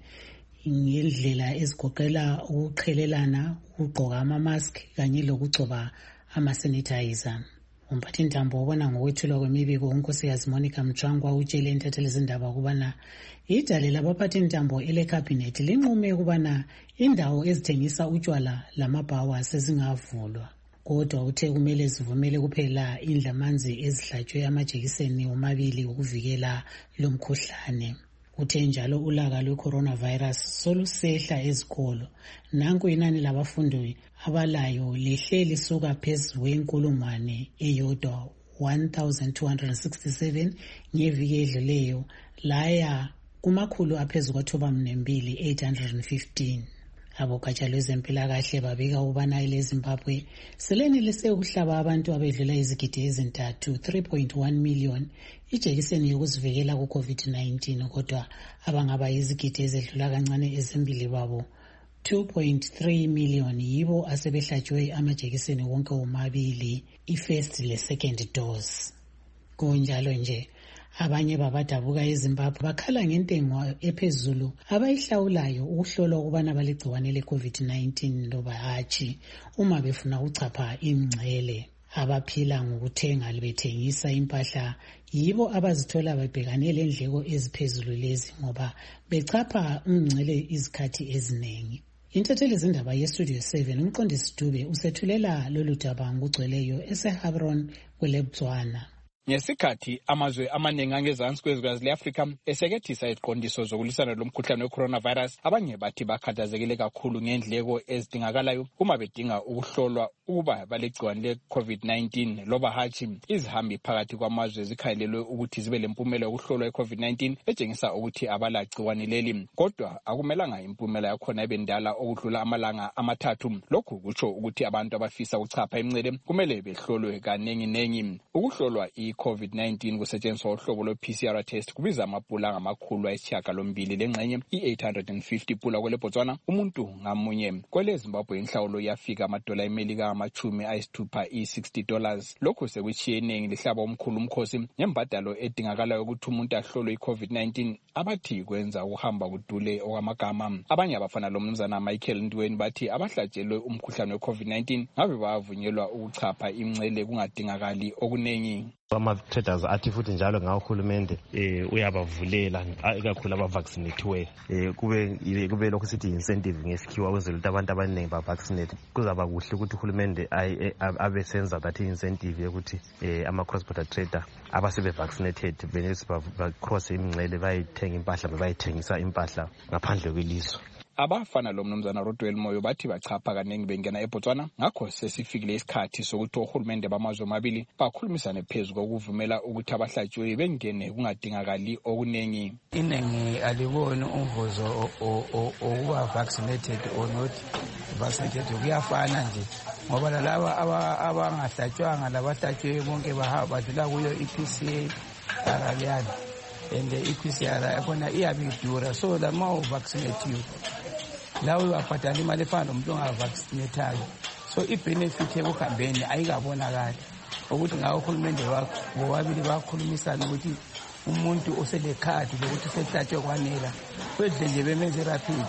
ngendlela ezigoqela ukuqhelelana, ukugqoka ama-mask kanye lokugcoba ama-sanitizer. Umphathintambo ubona ngokwethulwa kwemibiko uNkosikazi Monica Mchangwa utshele intatheli zindaba ukubana idale labaphathintambo elekhabhinethi linqume ukubana indawo ezithengisa utshwala lamabhawa sezingavulwa. Kodwa uthe kumele zivumele kuphela indlamanzi ezihlatshwe amajekiseni omabili ukuvikela lo mkhuhlane. Uthe njalo ulaka lwe-coronavirus solusehla ezikolo. Nanku inani labafundi abalayo lehle lisuka phezu kwenkulungwane eyodwa one thousand two hundred sixty-seven ngeviki edluleyo laya kumakhulu aphezu kwathoba mnembili eight hundred fifteen. Abogatsha lwezempilakahle babika ubana eleZimbabwe selenelise ukuhlaba abantu abedlula izigidi ezintathu three point one million ijekiseni yokuzivikela ku-COVID nineteen, kodwa abangaba izigidi ezedlula kancane ezimbili babo two point three million yibo asebehlatshwe amajekiseni wonke omabili i-first le-second dose. Kunjalo nje abanye babadabuka eZimbabwe bakhala ngentengo ephezulu abayihlawulayo ukuhlola ukubana balegciwane le-COVID nineteen loba hatshi uma befuna ukuchapha imngcele. Abaphila ngokuthenga bethengisa impahla yibo abazithola bebhekane lendleko eziphezulu lezi ngoba bechapha umngcele izikhathi eziningi. Intatheli zindaba yeStudio seven umqondisi Dube usethulela lolu daba ngokugcweleyo eseHebron kwele Botswana. Ngesikhathi amazwe amaningi angezansi kwezwekazi le-Afrika esekethisa iziqondiso zokulwisana lomkhuhlane we-coronavirus, abanye bathi bakhathazekile kakhulu ngendleko ezidingakalayo uma bedinga ukuhlolwa ukuba balegciwane le-COVID nineteen loba hatshi. Izihambi phakathi kwamazwe zikhalelwe ukuthi zibe lempumela yokuhlolwa i-COVID nineteen etshengisa ukuthi abalagciwane leli, kodwa akumelanga impumela yakhona ibe ndala okudlula amalanga amathathu. Lokhu kutsho ukuthi abantu abafisa ukuchapha imncele kumele behlolwe kanengi nengi. Ukuhlolwa i-COVID nineteen kusetshenziswa uhlobo lwe-P C R test kubiza amapula ngamakhulu ayisishiyagalombili lengxenye i-eight hundred fifty pula kwele Botswana umuntu ngamunye. Kwele Zimbabwe inhlawulo yafika amadola emelika amachumi ayisithupha i-sixty dollars. Lokhu sekutshiye iningi lihlaba omkhulu umkhosi ngembadalo edingakalayo ukuthi umuntu ahlolwe i-COVID nineteen. Abathi kwenza ukuhamba kudule okwamagama. Abanye abafana lo mnumzana Michael Ndweni bathi abahlatshelwe umkhuhlane we-COVID nineteen ngabe bavunyelwa ukuchapha imncele kungadingakali okunengi. Ama-traders athi futhi njalo ngawo uhulumende eh uyabavulela ikakhulu abavaccinathiweyo eh kube kube lokho sithi incentive ngesikhiwa ukwenzela ukuthi abantu abaningi ba-vaccinate. Kuzaba kuhle ukuthi uhulumende abesenza that incentive yokuthi eh ama-cross border trader abasebe-vaccinated benesi ba-cross imingcele bayithenga impahla bayithengisa impahla ngaphandle kwelizwe. Abafana lo mnumzana Rodwell Moyo bathi bachapha kanengi bengena eBotswana, ngakho sesifikile isikhathi sokuthi ohulumende bamazwe amabili bakhulumisane phezulu kokuvumela ukuthi abahlatshiweyo bengene kungadingakali okunengi. Inengi aliboni umvuzo okuba vaccinated or not vaccinated kuyafana nje, ngoba laba abangahlatshwanga labahlatshiweyo bonke bahamba badlula kuyo i-P C R leyani, and the I P C R yakhona iyabe idura, so lama uvaccinate you lawe wabhadala imali efana nomuntu ongavaccinatayo, so i-benefit ekuhambeni ayikabonakali ukuthi ngawo uhulumende wakho bobabili bakhulumisana ukuthi umuntu oselekhadi lokuthi usehlatshwe kwanela kwedle nje bemenze rapid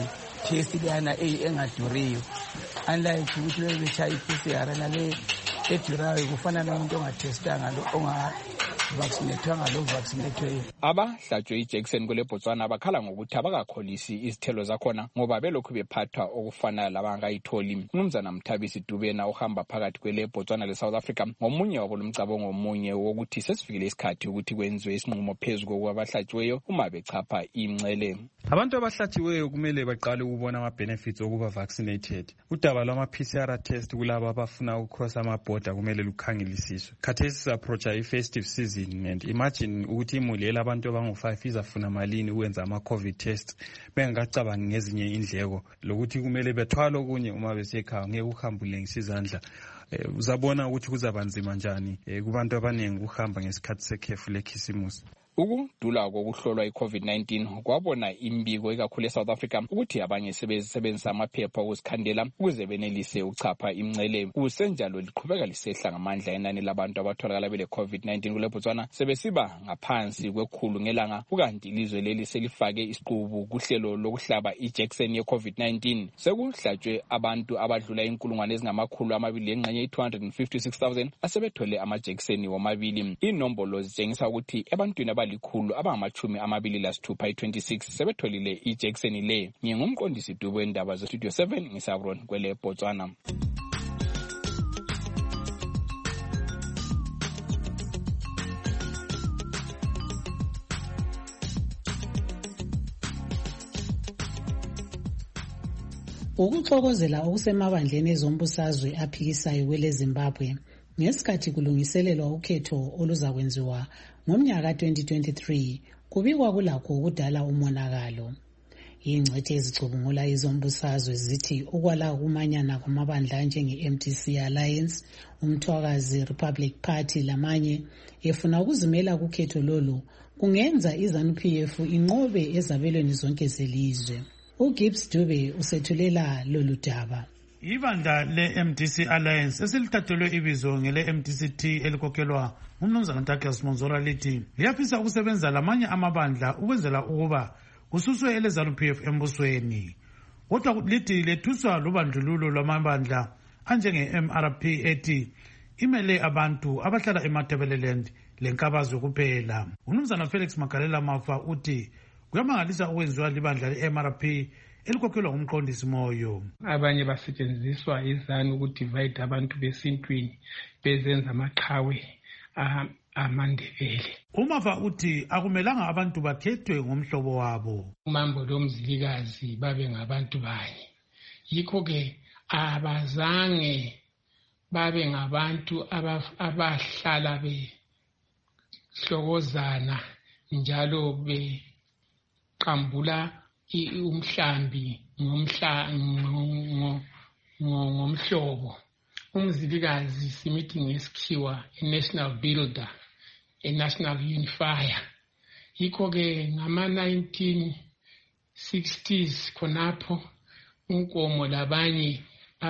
test leyana engaduriyo, unlike ukuthi bebe beshaya i-P C R nale edurayo kufana nomuntu ongatestanga onga vaccinatwanga lo vaccinatwe. Abahlatshwe iJackson kwele Botswana abakhala ngokuthi abakakholisi izithelo zakhona ngoba belokhu bephathwa okufana labangayitholi. Umnumzana Mthabisi Dubena ohamba phakathi kwele Botswana le South Africa ngomunye wabo lomcabango omunye wokuthi sesifikile isikhathi ukuthi kwenziwe isinqumo phezulu kwabahlatshiweyo uma bechapha imncele. Abantu abahlatshiweyo kumele baqale ukubona ama-benefits okuba vaccinated. Udaba lwama-P C R test kulabo abafuna ukukross ama-border kumele lukhangelisiswe. Khathesi si-approacha i-festive season and imagine ukuthi imuli elabantu abangu-five izafuna malini ukwenza ama-COVID test bengakacabangi ngezinye indleko lokuthi kumele bethwala okunye uma besekhaya ngeke uhambulengisa izandla. Uzabona ukuthi kuzaba nzima njani kubantu abaningi ukuhamba ngesikhathi sekhefu lekhisimusi. Ukudula kokuhlolwa i-COVID nineteen kwabona imbiko ikakhulu eSouth Africa ukuthi abanye sebenzisa amaphepha okuzikhandela ukuze benelise uchapha imncele. Kusenjalo liqhubeka lisehla ngamandla inani labantu abatholakala bele COVID nineteen kule Botswana sebesiba ngaphansi kwekhulu ngelanga, ukanti ilizwe leli selifake isiqubu kuhlelo lokuhlaba iJackson ye-COVID nineteen. Sekuhlatshwe abantu abadlula inkulungwane ezingamakhulu amabili engxenye i-two hundred fifty-six thousand asebethole amaJackson womabili. Inombolo zitshengisa ukuthi ebantwini likhulu abangamachumi amabili lasithupha i-twenty-six sebetholile iJackson le. Ngingumqondisi Dubo endaba ze Studio seven ngisabron kwele Botswana. Ukuxokozela okusemabandleni ezombusazwe aphikisayo kwele Zimbabwe ngesikhathi kulungiselelwa ukhetho oluzakwenziwa ngomnyaka twenty twenty-three kubikwa kulakho ukudala umonakalo. Ingcithe ezicubungula izombusazwe zithi ukwala kumanyana kwamabandla njenge-M D C Alliance, umthwakazi Republic Party lamanye efuna ukuzimela kukhetho lolu kungenza iZANU P F inqobe ezabelweni zonke zelizwe. uGibbs Dube usethulela lolu daba. Ibandla le-M D C Alliance esilithathelwe ibizo ngele-M D C T elikhokelwa ngumnumzana Douglas Monzora lithi liyafisa ukusebenza lamanye amabandla ukwenzela ukuba kususwe eleZANU P F embusweni. Kodwa lithi lethuswa lubandlululo lwamabandla anjenge-M R P ethi imele abantu abahlala eMatabeleland lenkabazwe kuphela. Umnumzana Felix Magalela Mafa uthi kuyamangalisa ukwenziwa libandla le-M R P elikhokhelwa ngumqondisi Moyo. Abanye basetshenziswa iZANU ukudivide abantu besintwini bezenza amaqhawe amandebele. Umafa uthi akumelanga abantu bakhethwe ngomhlobo wabo. Umambo lomzilikazi babe ngabantu banye. Yikho ke abazange babe ngabantu abahlala behlokozana njalo beqambula umhlambi ngomhla ngomhlobo. Umzilikazi simithi ngesikhiwa i-national builder, a-national unifier. Yikho ke ngama nineteen sixties khonapho uNkomo labanye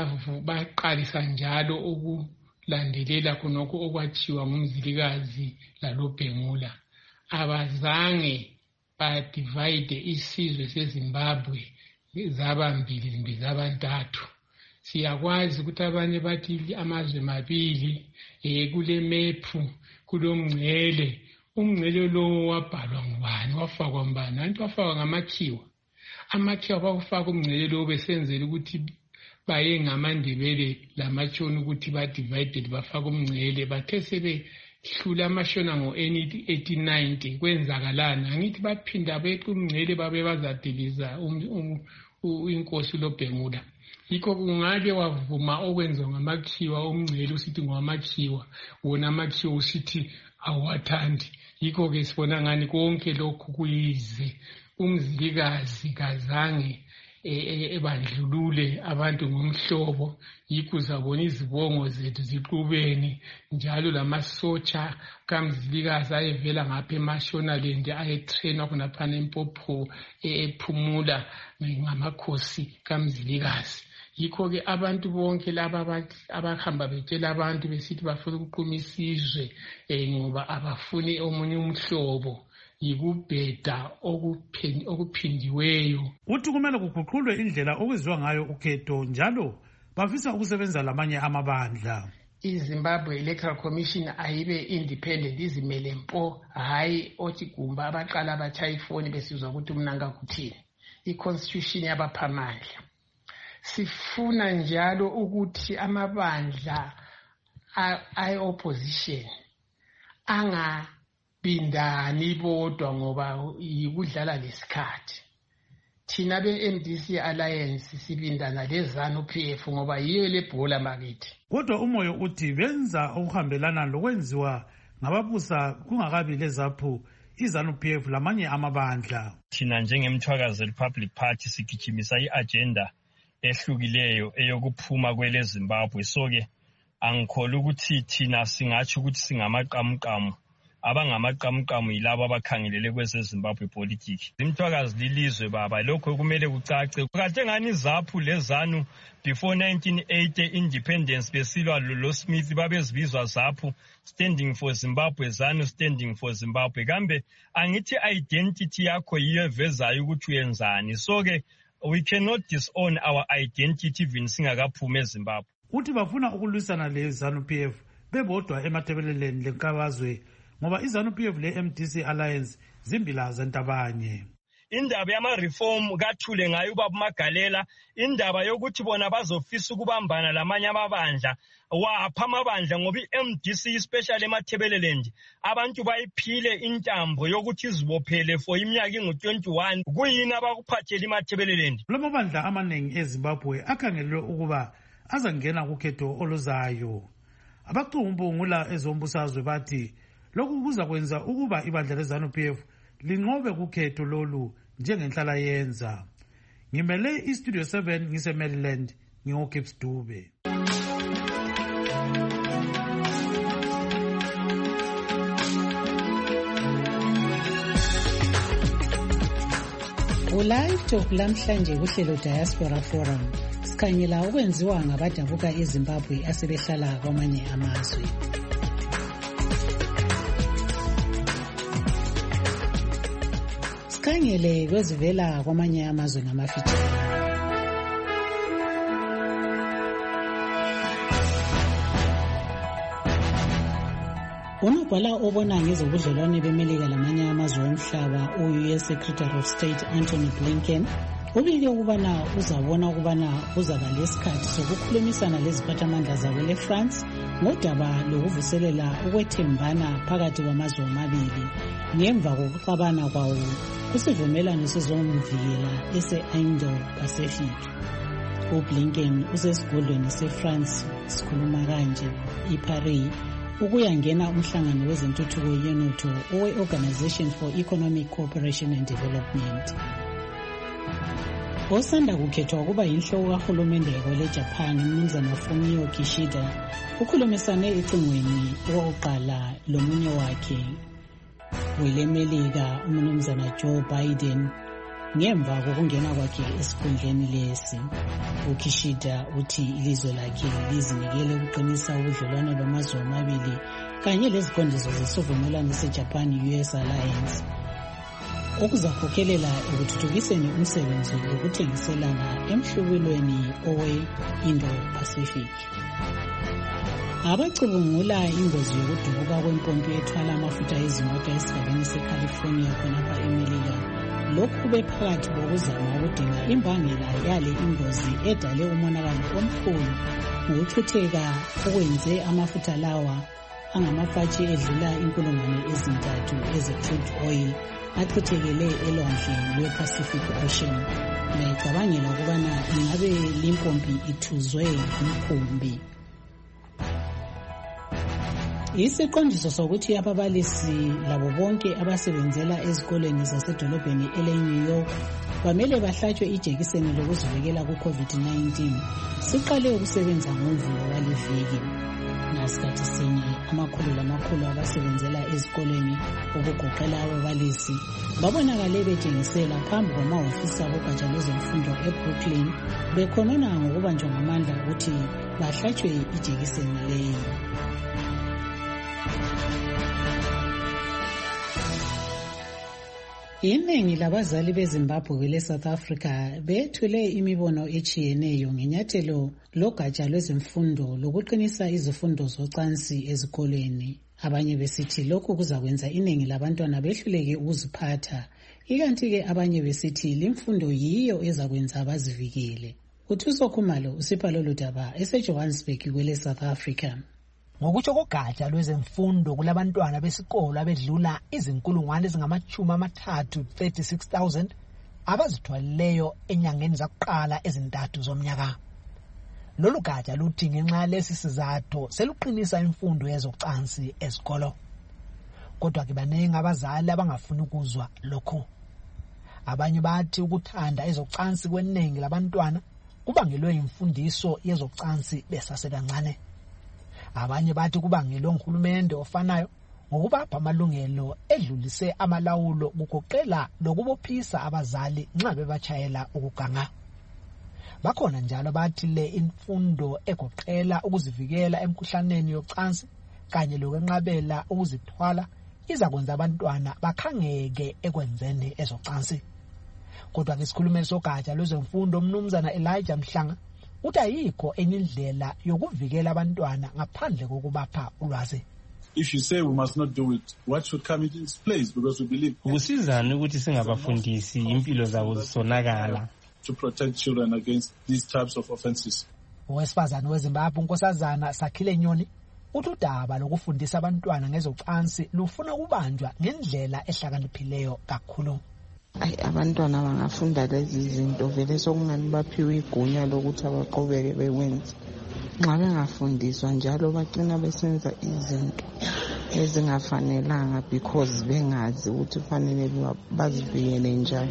baqalisa njalo ukulandelela khonokho okwathiwa ngumzilikazi laLobhengula. Abazange badivide isizwe seZimbabwe zaba mbili zimbi zabantathu. Siyakwazi ukuthi abanye bathi amazwe mabili eh kule mephu kulomngcele. Umngcele lo wabhalwa ngubani, wafakwa ngubani? Anti wafakwa ngamakhiwa. Amakhiwa bakufaka umngcele lo besenzela ukuthi baye ngamandebele lamatshoni ukuthi ba divided bafaka umngcele. Bathe sebe hlula amashona ngo eighteen ninety kwenzakalana. Angithi baphinda beqe umngcele babe bazadiliza inkosi uLobhengula. Yikho kungake wavuma okwenziwa ngamakhiwa umngcele usithi ngowamakhiwa, wona amakhiwa usithi awathandi. Yikho ke sibona ngani konke lokhu kuyize umzilikazi kazange ebandlulule abantu ngomhlobo. Yikho uzabona izibongo zethu ziqubeni njalo lamasotsha kamzilikazi ayevela ngapha eMashonaland ayetrainwa khonaphana eMpophoma ephumula ngamakhosi kamzilikazi. Yikho ke abantu bonke laba abahamba betshela abantu besithi bafuna ukuquma isizwe ngoba abafuni omunye umhlobo, yikubheda okuphindiweyo. Uthi kumele kuguqulwe indlela okwenziwa ngayo ukhetho njalo bafisa ukusebenza lamanye amabandla. iZimbabwe Electoral Commission ayibe independent, izimele mpo, hayi othi gumba abaqala abatshaya ifoni besizwa ukuthi umnanga kuthini. I-constitution yabaphamandla. Sifuna njalo ukuthi amabandla ay-opposition angabindani bodwa ngoba yikudlala lesikhathi. Thina be-M D C Alliance sibindana leZANU-P F ngoba yiyo lebhola makithi. Kodwa umoyo uthi benza okuhambelana lokwenziwa ngababusa kungakabi lezaphu iZANU-P F lamanye amabandla. Thina njengemthwakazi Republic Party sigijimisa i-agenda ehlukileyo eyokuphuma kwele Zimbabwe. So-ke angikholwa ukuthi thina singatsho ukuthi singamaqamuqamu. Abangamaqamuqamu yilabo abakhangelele kweze Zimbabwe politics. Imthwakazi lilizwe baba, lokho kumele kucace. Kade ngani izaphu leZANU before nineteen eighty independence besilwa lo Smith babezibizwa zaphu, standing for Zimbabwe, ZANU standing for Zimbabwe. Kambe angithi identity yakho yiyo evezayo ukuthi uyenzani. So-ke we cannot disown our identity even singakaphuma eZimbabwe. Uthi bafuna ukulwisana le ZANU-P F bebodwa emathebeleleni lenkabazwe ngoba iZANU-P F le-M D C Alliance zimbila zentabanye. Indaba yama-reform kathule ngayo ubaba Magalela, indaba yokuthi bona bazofisa ukubambana lamanye amabandla, wapha amabandla ngoba i-M D C especially emathebeleland abantu bayiphile intambo yokuthi izibophele for iminyaka ingu twenty-one. Kuyini abakuphathela imathebeleland? Lamabandla amaningi eZimbabwe akhangelelwe ukuba azangena kukhetho oluzayo. Abacumbungula ezombusazwe bathi lokhu kuza kwenza ukuba ibandla leZANU-P F linqobe kukhetho lolu njengenhlala yenza. Ngimele iStudio seven ngise-Maryland, ngingoGibbs Dube. Ulive Talk lamhlanje kuhlelo Diaspora Forum. Sikhangela okwenziwa ngabadabuka eZimbabwe asebehlala kwamanye amazwe. Sikhangele kwezivela kwamanye amazwe ngamafitshane. Unobhala obona ngezobudlelwane beMelika lamanye amazwe omhlaba u-U S Secretary of State Anthony Blinken ubike ukubana uzabona ukubana uzaba lesikhathi sokukhulumisana leziphathamandla zabo leFrance ngodaba lokuvuselela ukwethembana phakathi kwamazwe amabili ngemva kokuxabana kwawo kusivumelwano sezomvikela ese-Indo-Pacific. uBlinken usesigodlweni seFrance sikhuluma kanje iParis ukuyangena umhlangano wezentuthuko yenotho owe-Organization for Economic Cooperation and Development. Osanda kukhethwa kuba yinhloko kahulumende kwele-Japan umnumzana Fumio Kishida ukhulumisane ecingweni okokuqala lomunye wakhe welemelika umnumzana Joe Biden ngemva kokungena kwakhe esikhundleni lesi. uKishida uthi ilizwe lakhe lizinikele ukuqinisa ubudlelwano bamazwe amabili kanye leziqondiso zesivumelwano seJapan U S Alliance okuzakhokhelela ekuthuthukiseni umsebenzi wokuthengiselana emhlubulweni owe-Indo-Pacific. Abacubungula ingozi yokudubuka kwempompi ethwala amafutha ezimota esigabeni seCalifornia khonapha eMelika lokhu bephakathi kokuzama ukudinga imbangela yale ingozi edale umonakalo omkhulu ngokuchitheka okwenze amafutha lawa angamafatshi edlula inkulungwane ezintathu eze-crude oil achithekele elwandle lwe-Pacific Ocean becabangela ukubana ingabe limpompi ithuzwe ngumkhumbi. Isiqondiso sokuthi ababalisi labo bonke abasebenzela ezikoleni zasedolobheni ele-New York bamele bahlatshwe ijekiseni lokuzivikela ku-COVID nineteen siqale ukusebenza ngoMvulo waliviki. Ngasikhathi sinye amakhulu lamakhulu abasebenzela ezikoleni ukugoqela ababalisi babonakale betshengisela phambi kwamahhovisi abogatsha lwezemfundo eBrooklyn bekhonona ngokubanjwa ngamandla ukuthi bahlatshwe ijekiseni leyi. Iningi labazali beZimbabwe kwele South Africa bethule imibono etshiyeneyo ngenyathelo logatsha lwezemfundo lokuqinisa izifundo zocansi ezikoleni. Abanye besithi lokhu kuzakwenza iningi labantwana behluleke ukuziphatha, ikanti-ke abanye besithi limfundo yiyo ezakwenza bazivikele. uThuso Khumalo usipha lolu daba eseJohannesburg kwele South Africa. Ngokutsho kogatsha lwezemfundo kulabantwana besikolo abedlula izinkulungwane ezingamachumi amathathu thirty-six thousand abazithwalileyo enyangeni zakuqala ezintathu zomnyaka. Lolu gatsha luthi ngenxa lesi sizathu seluqinisa imfundo yezocansi esikolo. Kodwa ke baningi abazali abangafuni ukuzwa lokho. Abanye bathi ukuthanda ezocansi kweningi labantwana kubangelwe imfundiso yezocansi besasebancane. Abanye bathi kubangelwe nguhulumende ofanayo ngokubapha amalungelo edlulise amalawulo kugoqela lokubophisa abazali nxa bebachayela ukuganga. Bakhona njalo bathi le imfundo egoqela ukuzivikela emkhuhlaneni yocansi kanye lokwenqabela ukuzithwala izakwenza abantwana bakhangeke ekwenzeni ezocansi. Kodwa ke isikhulumeli sogatsha lwezemfundo umnumzana Elijah Mhlanga uthi ayikho enye indlela yokuvikela abantwana ngaphandle kokubapha ulwazi. If you say we must not do it, what should come in its place? Because we believe ukusizana ukuthi singabafundisi impilo zabo zisonakala to protect children against these types of offenses. Owesifazane weZimbabwe unkosazana Sakhile Nyoni uthi udaba lokufundisa abantwana ngezocansi lufuna ukubanjwa ngendlela ehlakaniphileyo kakhulu. Ay abantwana bangafunda lezi zinto vele sokungani baphiwe igunya lokuthi abaqhubeke bekwenze. Nxa bengafundiswa njalo bagcina besenza izinto ezingafanelanga because bengazi ukuthi kufanele bazivikele njani.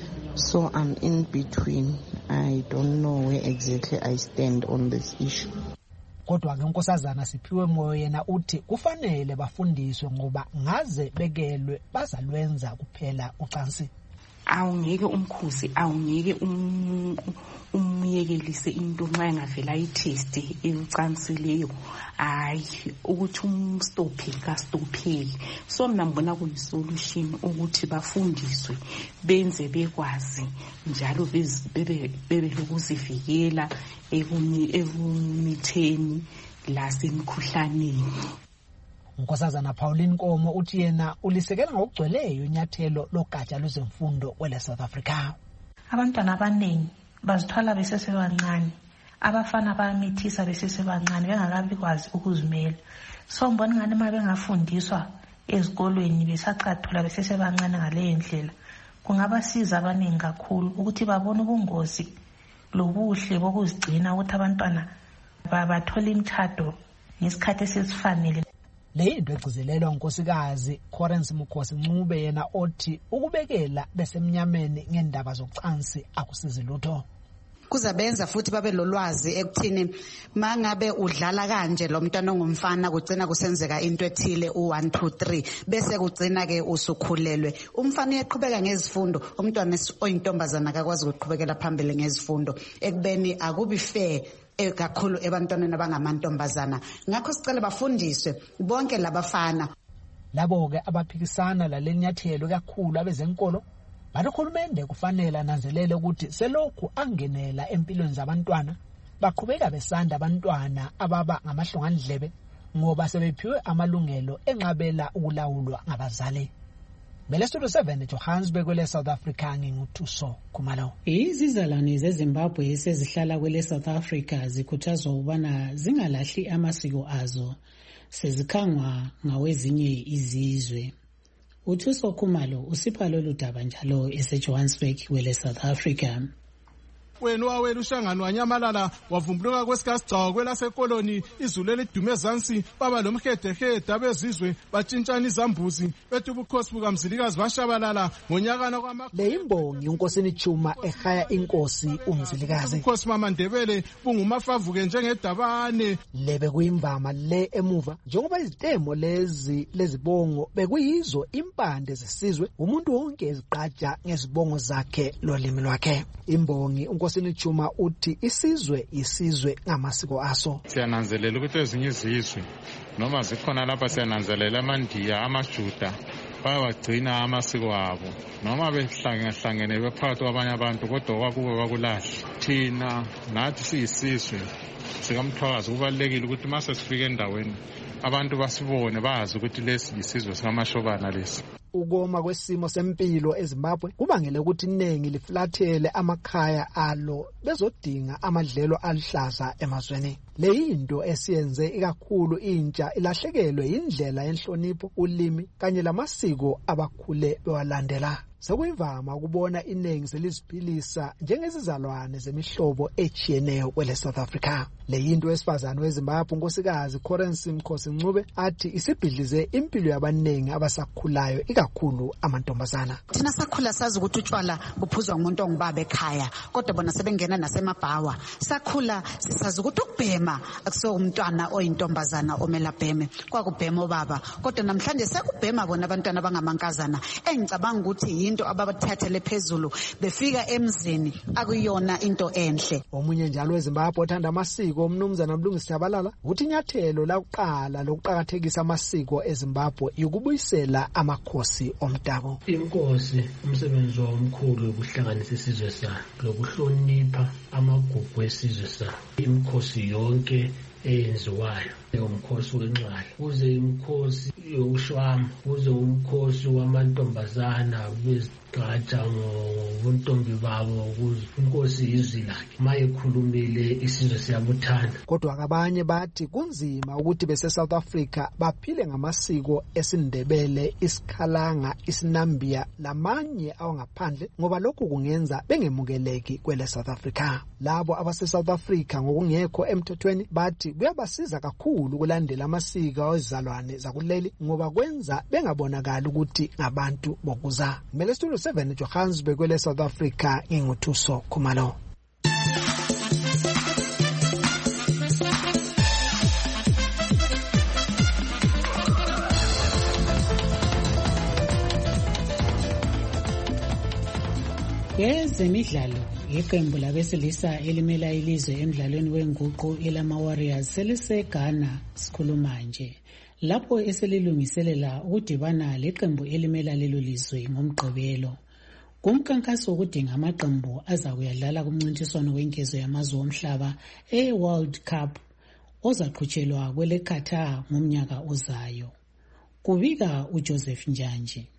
So I'm in between. I don't know where exactly I stand on this issue. Kodwa ke unkosazana Siphiwe Moyo yena uthi kufanele bafundiswe ngoba ngaze bekelwe bazalwenza kuphela ucansi. Awungeke umkhuzi awungeke um umyekelise into nxa engavela i-test elucansileyo hayi ukuthi umstophe ka stopheli. So mina ngibona kuyisolution ukuthi bafundiswe benze bekwazi njalo bebe bebe lokuzivikela ekumitheni lasemkhuhlaneni. Unkosazana Pauline Nkomo uthi yena ulisekela ngokugcweleyo inyathelo logatsha lwezemfundo kwele South Africa. abantwana abaningi bazithwala besesebancane, abafana bayamithisa besesebancane bengakabi kwazi ukuzimela. So mbona ngani uma bengafundiswa ezikolweni besacathula besesebancane ngale ndlela kungabasiza abaningi kakhulu ukuthi babone ubungozi lobuhle bokuzigcina ukuthi abantwana babathola imithado ngesikhathi esesifanele. Le into egcizelelwa unkosikazi Corensi Mkhosi Ncube yena othi ukubekela besemnyameni ngendaba zocansi akusizi lutho. Kuzabenza futhi babe lolwazi ekuthini mangabe udlala kanje lo mntwana ongumfana kugcina kusenzeka into ethile u one two three bese kugcina ke usukhulelwe. Umfana uyaqhubeka ngezifundo, umntwana oyintombazana akakwazi ukuqhubekela phambili ngezifundo, ekubeni akubi fair kakhulu ebantwaneni abangamantombazana. Ngakho sicela bafundiswe bonke labafana. Labo ke abaphikisana lalenyathelo kakhulu abezenkolo Baruhulumende kufanele ananzelele ukuthi selokhu angenela empilweni zabantwana baqhubeka besanda abantwana ababa ngamahlongandlebe ngoba sebephiwe amalungelo enqabela ukulawulwa ngabazali. Belestudio seven Johannesburg kwele South Africa nginguthuso Khumalo. Izizalwane zeZimbabwe esezihlala kwele South Africa zikhuthazwa ukubana zingalahli amasiko azo sezikhangwa ngawezinye izizwe. Uthuso Khumalo usipha lolu daba njalo eseJohannesburg kwele South Africa. Wena wawela uhlangano wanyamalala wavumbuluka kwesikhasigcawu kwelasekoloni izulu elidume ezansi baba lomhedehede abezizwe batshintshana izambuzi bethi ubukhosi bukamzilikazi bashabalala ngonyakana kwama. Le imbongi unkosini Chuma ehaya inkosi umzilikazi. Ubukhosi maMandebele bungumafavuke njengedabane. Lebe kuyimvama le emuva njengoba izitemo lezi lezibongo bekuyizo impande zesizwe umuntu wonke eziqaja ngezibongo zakhe lolimi lwakhe. Imbongi unkosini Chuma uthi isizwe isizwe ngamasiko aso. Siyananzelela ukuthi ezinye izizwe noma zikhona lapha siyananzelela amandiya amajuda bayawagcina amasiko abo noma behlangene bephakathi kwabanye abantu kodwa kwakubo bakulahla. Thina nathi siyisizwe sikamthwakazi kubalulekile ukuthi mase sifike endaweni abantu basibone bazi ukuthi lesi isizwe sikamashobana lesi. Ukoma kwesimo sempilo eZimbabwe kubangele ukuthi iningi liflathele amakhaya alo bezodinga amadlelo alihlaza emazweni. Le into esiyenze ikakhulu intsha ilahlekelwe indlela yenhlonipho, ulimi kanye lamasiko abakhule bewalandela. Sekuyivama ukubona iningi seliziphilisa njengezizalwane zemihlobo echiyeneyo kwele South Africa. Le into wesifazane weZimbabwe unkosikazi Corensi Mkhosi Ncube athi isibhidlize impilo yabaningi abasakhulayo ikakhulu amantombazana. Thina sakhula sazi ukuthi utshwala buphuzwa ngumuntu ongubaba ekhaya kodwa bona sebengena nasemabhawa. Sakhula sisazi ukuthi ukubhema akuso umntwana oyintombazana omela bheme kwakubhema obaba kodwa namhlanje sekubhema bona abantwana abangamankazana. Engicabanga ukuthi into ababathathele phezulu befika emzini akuyona into enhle. Omunye njalo weZimbabwe othanda amasiko umnumzana Mlungisi Tshabalala uthi inyathelo lakuqala lokuqhakathekisa amasiko eZimbabwe ukubuyisela amakhosi omdabu. Inkosi umsebenzi omkhulu ukuhlanganisa isizwe sakhe lokuhlonipha amagugu esizwe sakhe. Imikhosi yonke eyenziwayo umkhosi wenxala kuze imikhosi yokushwama kuze umkhosi wamantombazana bezigqaja ngobuntombi babo kuze inkosi izwi lakhe mayekhulumile isizwe siyabuthanda. Kodwa abanye bathi kunzima ukuthi bese South Africa baphile ngamasiko esindebele, isikhalanga, isinambia lamanye awangaphandle ngoba lokhu kungenza bengemukeleki kwele South Africa. Labo abase South Africa ngokungekho emthethweni bathi kuyabasiza kakhulu ukulandela amasiko ezizalwane zakuleli ngoba kwenza bengabonakala ukuthi ngabantu bokuza. Belestudio seven Johannesburg kwele South Africa nginguthuso Khumalo. Ezemidlalo iqembu labesilisa elimela ilizwe emidlalweni wenguqu elama Warriors seliseGhana sikhuluma nje lapho eselilungiselela ukudibana leqembu elimela lelo lizwe ngomgqibelo. Kumkhankaso wokudinga amaqembu azakuyadlala kumncintiswano wenkezo yamazwe omhlaba e-World Cup ozaqhutshelwa kwele Qatar ngomnyaka ozayo. Kubika uJoseph Njanje.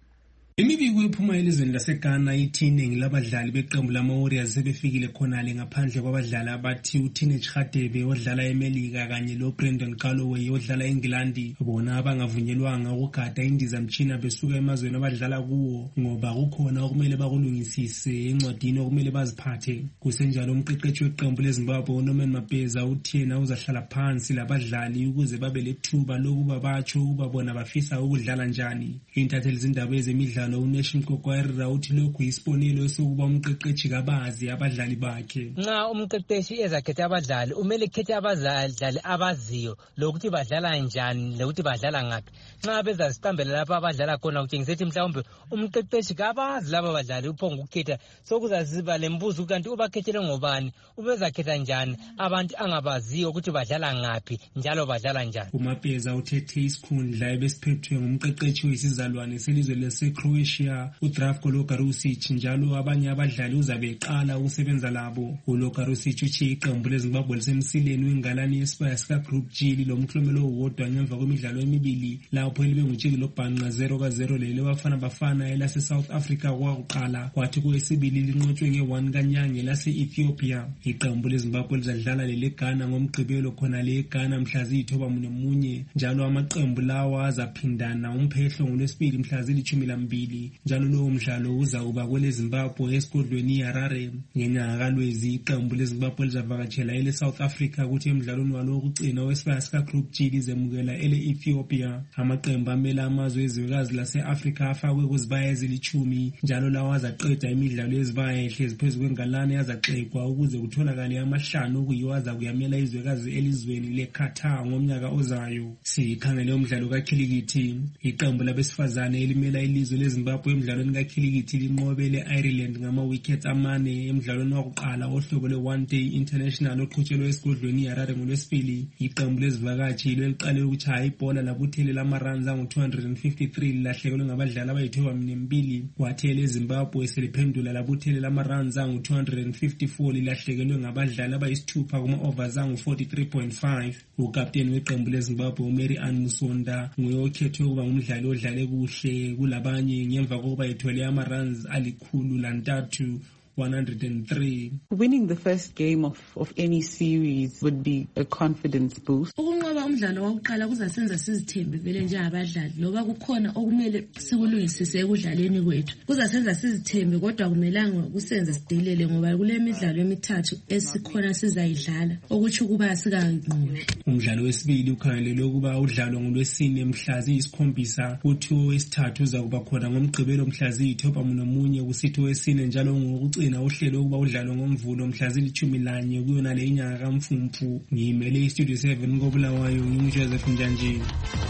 Imibiko ephuma elizweni laseGhana ithi iningi labadlali beqembu lama-Warriors sebefikile khonale ngaphandle kwabadlali abathi uTeenage Radebe odlala eMelika kanye loBrandon Galloway odlala eNgilandi bona abangavunyelwanga ukugada indizamtshina besuka emazweni abadlala kuwo ngoba kukhona okumele bakulungisise encwadini okumele baziphathe. Kusenjalo umqeqeshi weqembu leZimbabwe uNorman Mabheza uthi yena uzahlala phansi labadlali ukuze babe lethuba lokuba batsho ukuba bona bafisa ukudlala njani. Intatheli zindaba ezemidlalo uNation Kokwarira uthi lokhu yisibonelo sokuba umqeqeshi kabazi abadlali bakhe. Nxa umqeqeshi ezakhetha abadlali umele khethe abadlali abaziyo lokuthi badlala njani lokuthi badlala ngaphi. Nxa bezasitambela lapha abadlala khona kutshengisa ukuthi mhlawumbe umqeqeshi kabazi laba badlali uphonga ukukhetha sokuzaziba lembuzo kanti ubakhethele ngobani ubezakhetha njani abantu angabaziyo ukuthi badlala ngaphi njalo badlala njani. uMabheza uthethe isikhundla ebesiphethwe ngumqeqeshi wesizalwane selizwe lase-Croatia uDravko Logarusic njalo abanye abadlali uzabe eqala ukusebenza labo. uLogarusic uthi iqembu leZimbabwe lisemsileni wengalani yesibaya sika-Group G lilomklomelo owodwa ngemva kwemidlalo emibili lapho libe ngutshiki lobhanqa zero ka zero lele Bafana Bafana elase-South Africa kwakuqala kwathi kwesibili linqotshwe nge-one kaNyange lase-Ethiopia. Iqembu leZimbabwe lizadlala leleGhana ngomgqibelo khona le eGhana mhla ziyithoba munye njalo amaqembu lawa azaphindana umphehlo ngolwesibili mhla zilithumi lambili njalo lowo mdlalo uzawuba kweleZimbabwe esigodlweni iHarare. Ngenyanga kaLwezi iqembu leZimbabwe lizavakatshela ele-South Africa kuthi emdlalweni walo wokugcina wesibaya sika-Group G lizemukela ele-Ethiopia. Amaqembu amele amazwe ezwekazi lase-Afrika afakwe kuzibaya ezilithumi njalo lawo azaqeda imidlalo yezibaya ehlezi phezu kwengalane azaxekwa ukuze kutholakale amahlanu okuyiwo azakuyamela izwekazi elizweni leQatar ngomnyaka ozayo. Sikhangele umdlalo kakhilikithi iqembu labesifazane elimela ilizwe leZimbabwe emdlalweni kakhilikithi linqobele Ireland ngama-wickets amane emdlalweni wakuqala wohlobo lwe-one day international oqhutshelwe esigodlweni iHarare ngolwesibili. Iqembu lezivakatshi leliqale ukutshaya ibhola labuthele lama-runs angu-two hundred fifty-three lilahlekelwe ngabadlali abayithoba mbili kwathi eleZimbabwe seliphendula labuthele lama-runs angu-two hundred fifty-four lilahlekelwe ngabadlali abayisithupha kuma-overs angu-forty-three point five. ukapteni weqembu leZimbabwe uMary Ann Musonda nguye okhethwe ukuba ngumdlali odlale kuhle kulabanye ngemva kokuba ethole ama-runs alikhulu lantathu one hundred three. Winning the first game of, of any series would be a confidence boost. Ukunqoba umdlalo wokuqala kuzasenza sizithembe vele njengabadlali loba kukhona okumele sikulungisise ekudlaleni kwethu. Kuzasenza sizithembe kodwa kumelanga kusenze sidelele ngoba kule midlalo emithathu esikhona sizayidlala okuthi kuba sikanqobi. Umdlalo wesibili ukhangelelwe ukuba udlalwa ngolwesine mhla ziyisikhombisa kuthi owesithathu uzakuba khona ngomgqibelo mhla ziyithoba nomunye kusithi owesine njalo ngokucina na uhlelo ukuba udlalo ngomvulo mhla zilithumi lanye kuyona le inyanga kaMfumfu. Ngimele iStudio seven koBulawayo nginguJoseph Njanjini.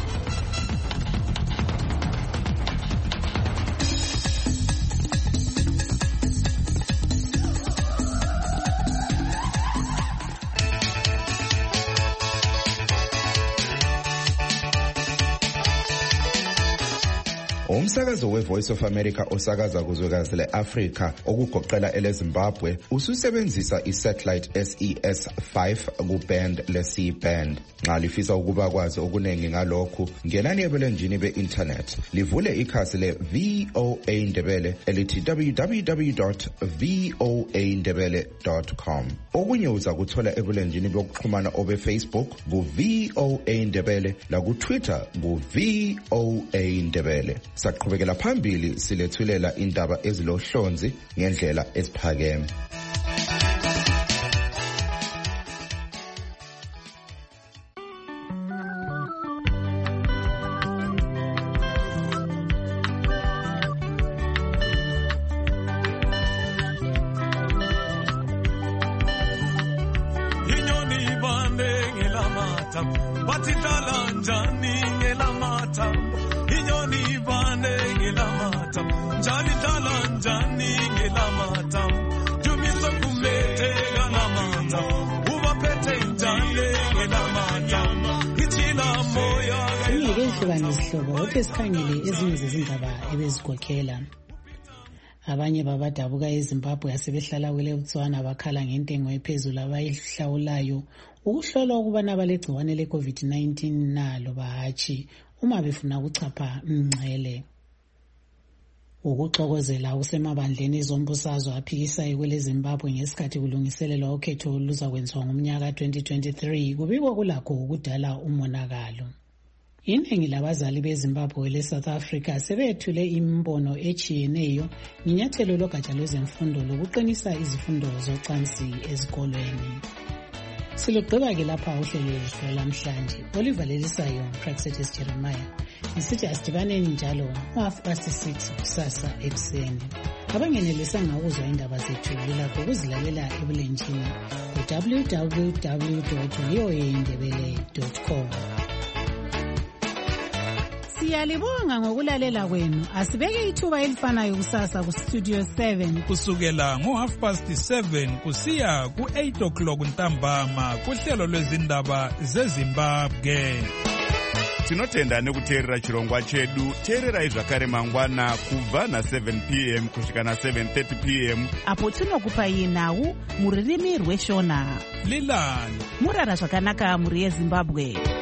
Umsakazo weVoice of America osakaza kuzwekazi le-Afrika okugoqela eleZimbabwe ususebenzisa isatellite S E S five kuband le-C band. Nxa lifisa ukuba kwazi okunengi ngalokhu ngenani ebulenjini be-internet livule ikhasi le-V O A Ndebele elithi w w w dot voa ndebele dot com. Okunye uza kuthola ebulenjini bokuxhumana obe-Facebook ku-V O A Ndebele laku-Twitter ku-V O A Ndebele. Saqhubekela phambili silethulela indaba ezilohlonzi ngendlela eziphakeme. Sikhangele ezinye zezindaba ebezikhokhela. Abanye babadabuka eZimbabwe asebehlala kwele Botswana bakhala ngentengo ephezulu abayihlawulayo ukuhlola ukubana balegciwane le-COVID nineteen nalo bahatshi uma befuna ukuchapha umngcele. Ukuxokozela usemabandleni ezombusazwe aphikisayo kwele Zimbabwe ngesikhathi kulungiselelwa ukhetho oluzakwenziwa ngomnyaka twenty twenty-three kubikwa kulakho ukudala umonakalo. Iningi labazali beZimbabwe le-South Africa sebethule imbono echiyeneyo ngenyathelo logatsha lwezemfundo lokuqinisa izifundo zocansi ezikolweni. Silugqiba ke lapha uhlelo lwethu lamhlanje. Oliver Lelisayo, Praxetis Jeremiah. Ngisithi asidibaneni njalo ngo-half past six kusasa ekuseni. Abangenelisanga ukuzwa indaba zethu lilakho ukuzilalela ebulenjini ku-w w w dot v o a indebele dot com. Siyalibonga ngokulalela kwenu. Asibeke ithuba elifanayo kusasa ku Studio seven kusukela ngo half past seven kusiya ku eight o'clock ntambama kuhlelo lwezindaba zeZimbabwe. Tinotenda nekuteerera chirongwa chedu. Teererai zvakare mangwana kubva na seven p m kusvika na seven thirty p m apo tinokupai nhau muririmi rweshona. Lilani murara zvakanaka muri yeZimbabwe.